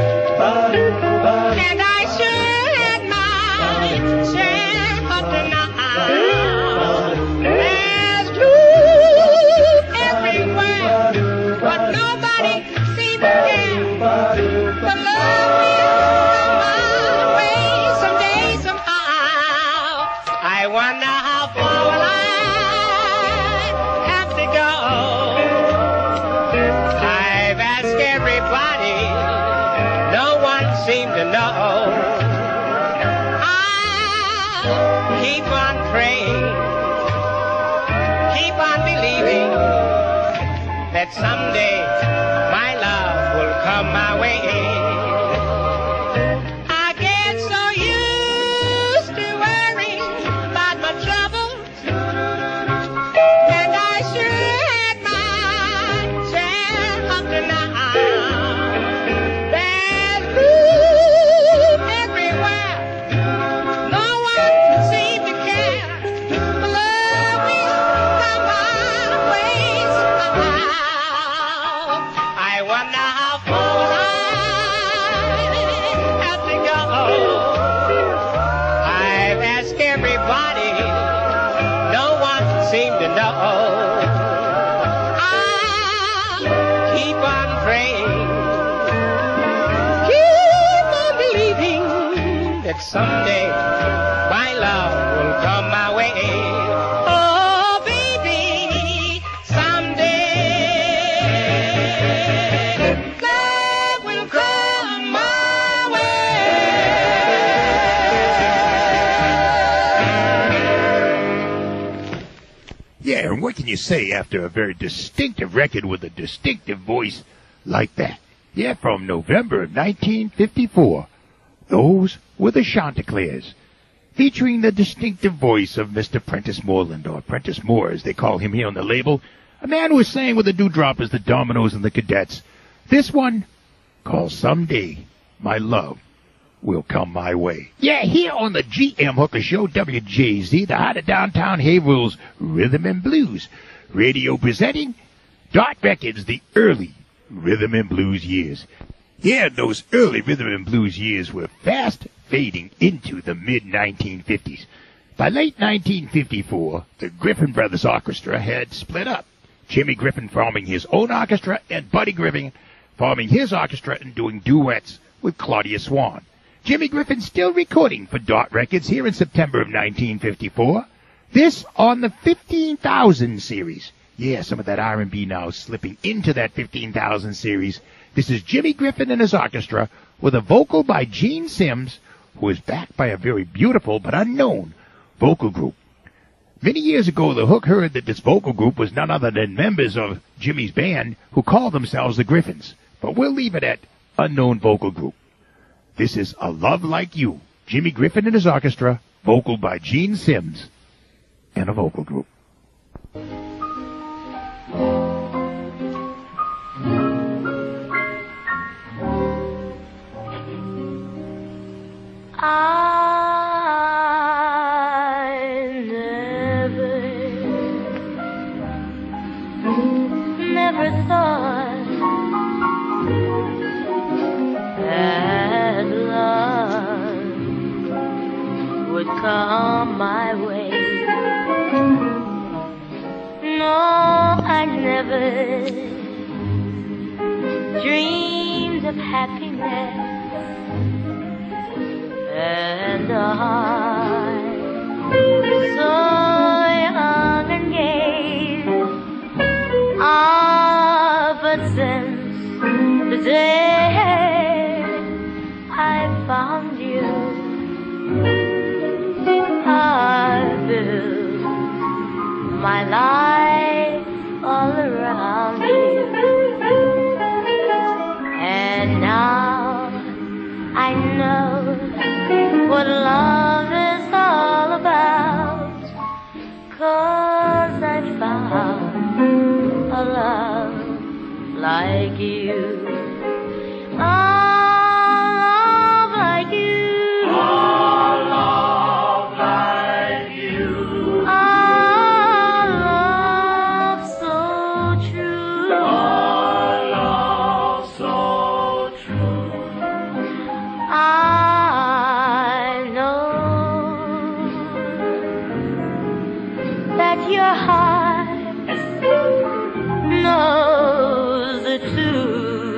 and I sure had my share of tonight. There's truth everywhere, but nobody seems to care. The love will come my way someday, somehow. I wonder how far will I have to go. I've asked everybody, no one seemed to know. I'll keep on praying, keep on believing that someday my love will come my way. I get so used to worrying about my troubles, and I sure had my share of tonight. wonder how far I have to go. I've asked everybody, no one seemed to know. I'll keep on praying, keep on believing that someday my love will come my way. Oh, baby, someday love will come my way. Yeah, and what can you say after a very distinctive record with a distinctive voice like that? Yeah, from November of 1954. Those were the Chanticleers, featuring the distinctive voice of Mr. Prentice Moreland, or Prentice Moore, as they call him here on the label, a man who sang with the Dewdroppers, the Dominoes, and the Cadets. This one, called Someday My Love Will Come My Way. Yeah, here on the GM Hooker Show, WJZ, the heart of downtown Haverhill's Rhythm and Blues, radio presenting Dot Records, the early Rhythm and Blues years. Yeah, those early rhythm and blues years were fast fading into the mid-1950s. By late 1954, the Griffin Brothers Orchestra had split up. Jimmy Griffin forming his own orchestra and Buddy Griffin forming his orchestra and doing duets with Claudia Swan. Jimmy Griffin still recording for Dot Records here in September of 1954. This on the 15,000 series. Yeah, some of that R&B now slipping into that 15,000 series. This is Jimmy Griffin and his orchestra with a vocal by Gene Sims, who is backed by a very beautiful but unknown vocal group. Many years ago, the Hook heard that this vocal group was none other than members of Jimmy's band who called themselves the Griffins. But we'll leave it at unknown vocal group. This is A Love Like You, Jimmy Griffin and his orchestra, vocal by Gene Sims and a vocal group. Never thought that love would come my way. No, I never dreamed of happiness and a heart so young and gay. But since the day I found you, I built my life all around you. And now I know what love is all about, 'cause I found a love like you. A love like you. A love like you. A love so true. A love so true. I know that your heart knows the truth.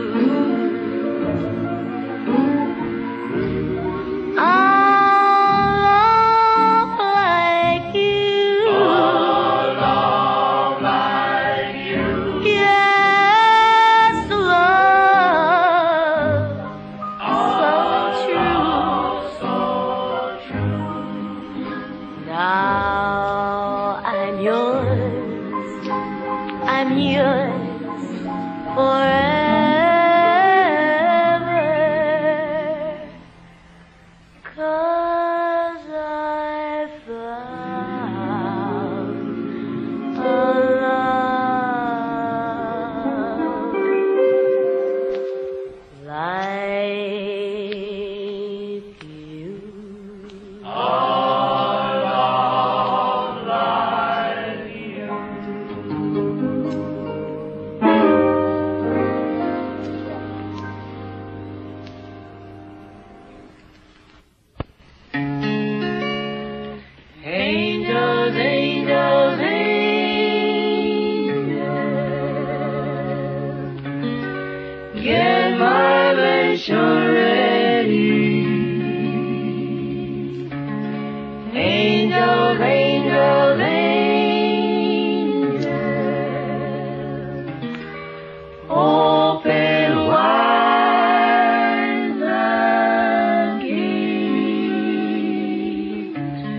get my mansion ready. Angels, angels, angels, open wide the gate.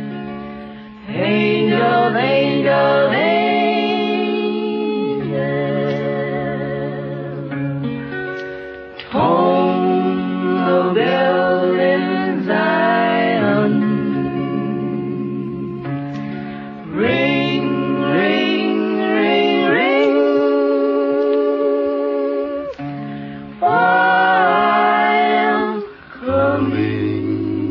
Angels, angels, angels, tone the bell in Zion. Ring, ring, ring, ring, for I am coming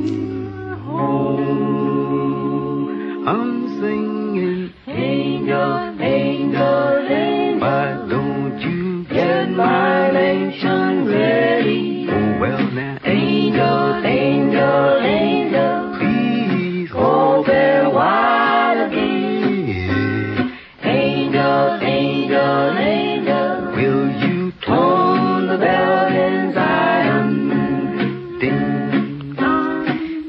home. I'm singing, angel, angel, angel, why don't you get my mansion ready? Oh, well now, angel, angel, angel, please open wide again. Angel, angel, angel, will you tone the bell in Zion? Ding dong,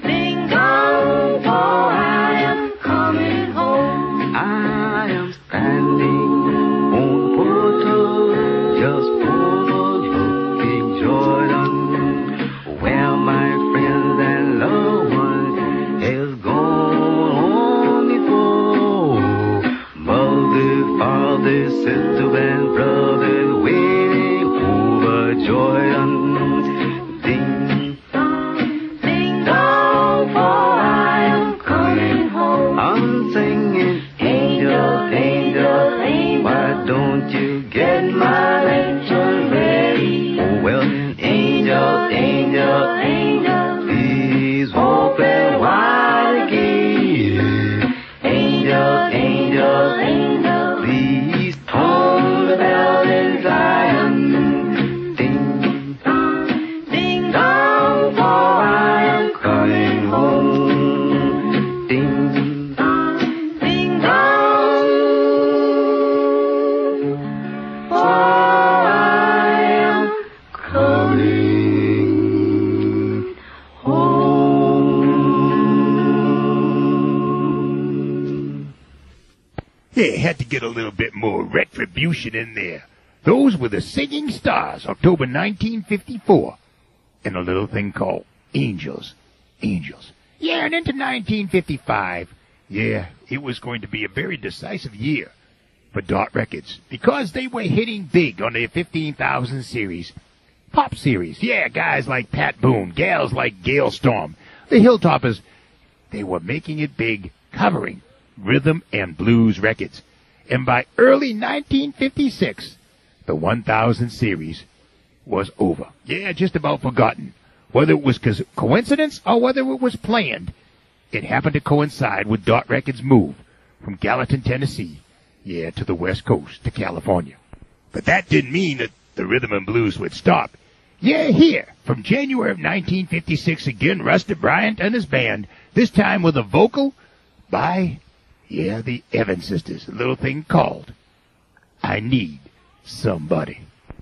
for I am coming home. I am standing on the portal, just overlooking Jordan, where my friends and loved ones has gone on before. Mother, father, sister, and brother waiting over Jordan. Ding dong, for I am coming home. I'm singing, angel, angel, angel, why don't you get my mansion ready? Oh, well then, angel, angel, angel, please open wide again. Angel, angel, angel, please tone the bell in Zion. Ding dong, for I am coming home. Ding dong, for I am coming home. Yeah, had to get a little bit more retribution in there. Those were the Singing Stars, October 1954. And a little thing called Angels. Angels. Yeah, and into 1955. Yeah, it was going to be a very decisive year for Dot Records because they were hitting big on their 15,000 series. Pop series. Yeah, guys like Pat Boone, gals like Gail Storm, the Hilltoppers. They were making it big, covering rhythm and blues records. And by early 1956, the 1000 series was over. Yeah, just about forgotten. Whether it was coincidence or whether it was planned, it happened to coincide with Dot Records' move from Gallatin, Tennessee, yeah, to the West Coast, to California. But that didn't mean that the rhythm and blues would stop. Yeah, here, from January of 1956, again, Rusty Bryant and his band, this time with a vocal by, yeah, the Evans Sisters, a little thing called I Need Somebody.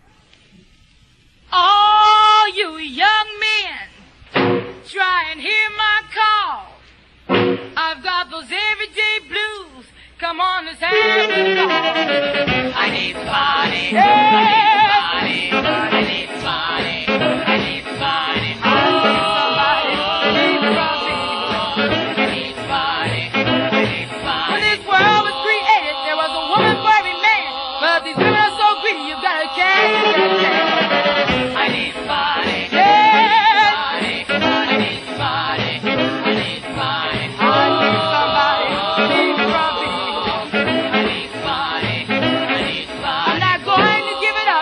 All you young men, try and hear my call. I've got those everyday blues. Come on, let's have it all. I need somebody. I need somebody. I need somebody. I need somebody. I need somebody. I need somebody. I need somebody. When this world was created, there was a woman for every man. But these women are so greedy, you gotta catch it. I need somebody. I'm not going to give it up.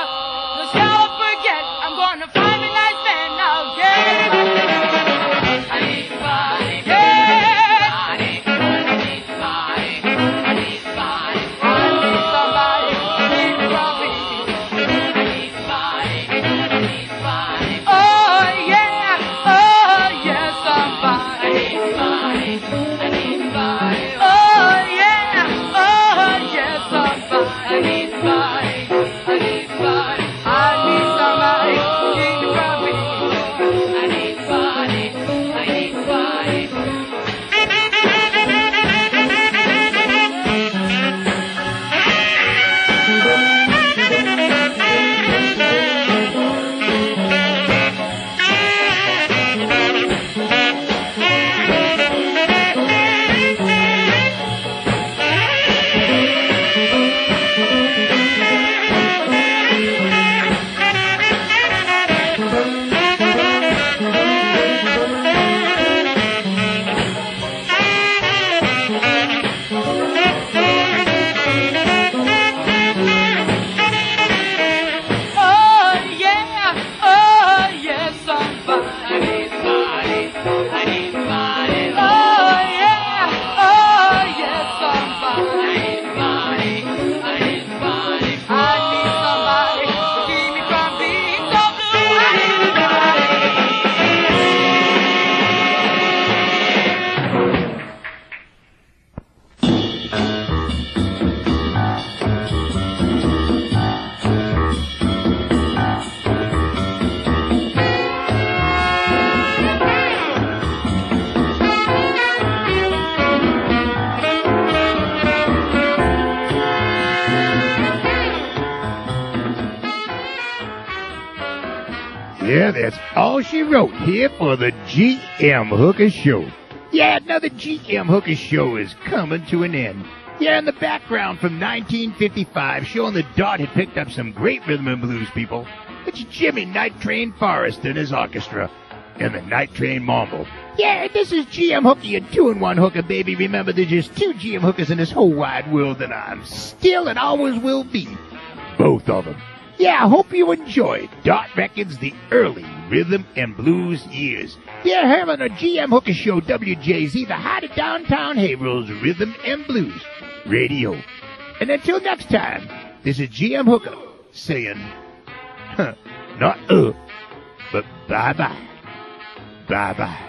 Yeah, that's all she wrote here for the GM Hooker Show. Yeah, another GM Hooker Show is coming to an end. Yeah, in the background from 1955, showing the Dot had picked up some great rhythm and blues people. It's Jimmy Night Train Forrest and his orchestra, and the Night Train Mambo. Yeah, this is GM Hooky and 2-in-1 Hooker, baby. Remember, there's just 2 GM Hookers in this whole wide world, and I'm still and always will be both of them. Yeah, I hope you enjoyed Dot Records, the early rhythm and blues years. Yeah, here on the GM Hooker Show, WJZ, the heart of downtown Haverhill's Rhythm and Blues Radio. And until next time, this is GM Hooker saying, not but bye-bye. Bye-bye.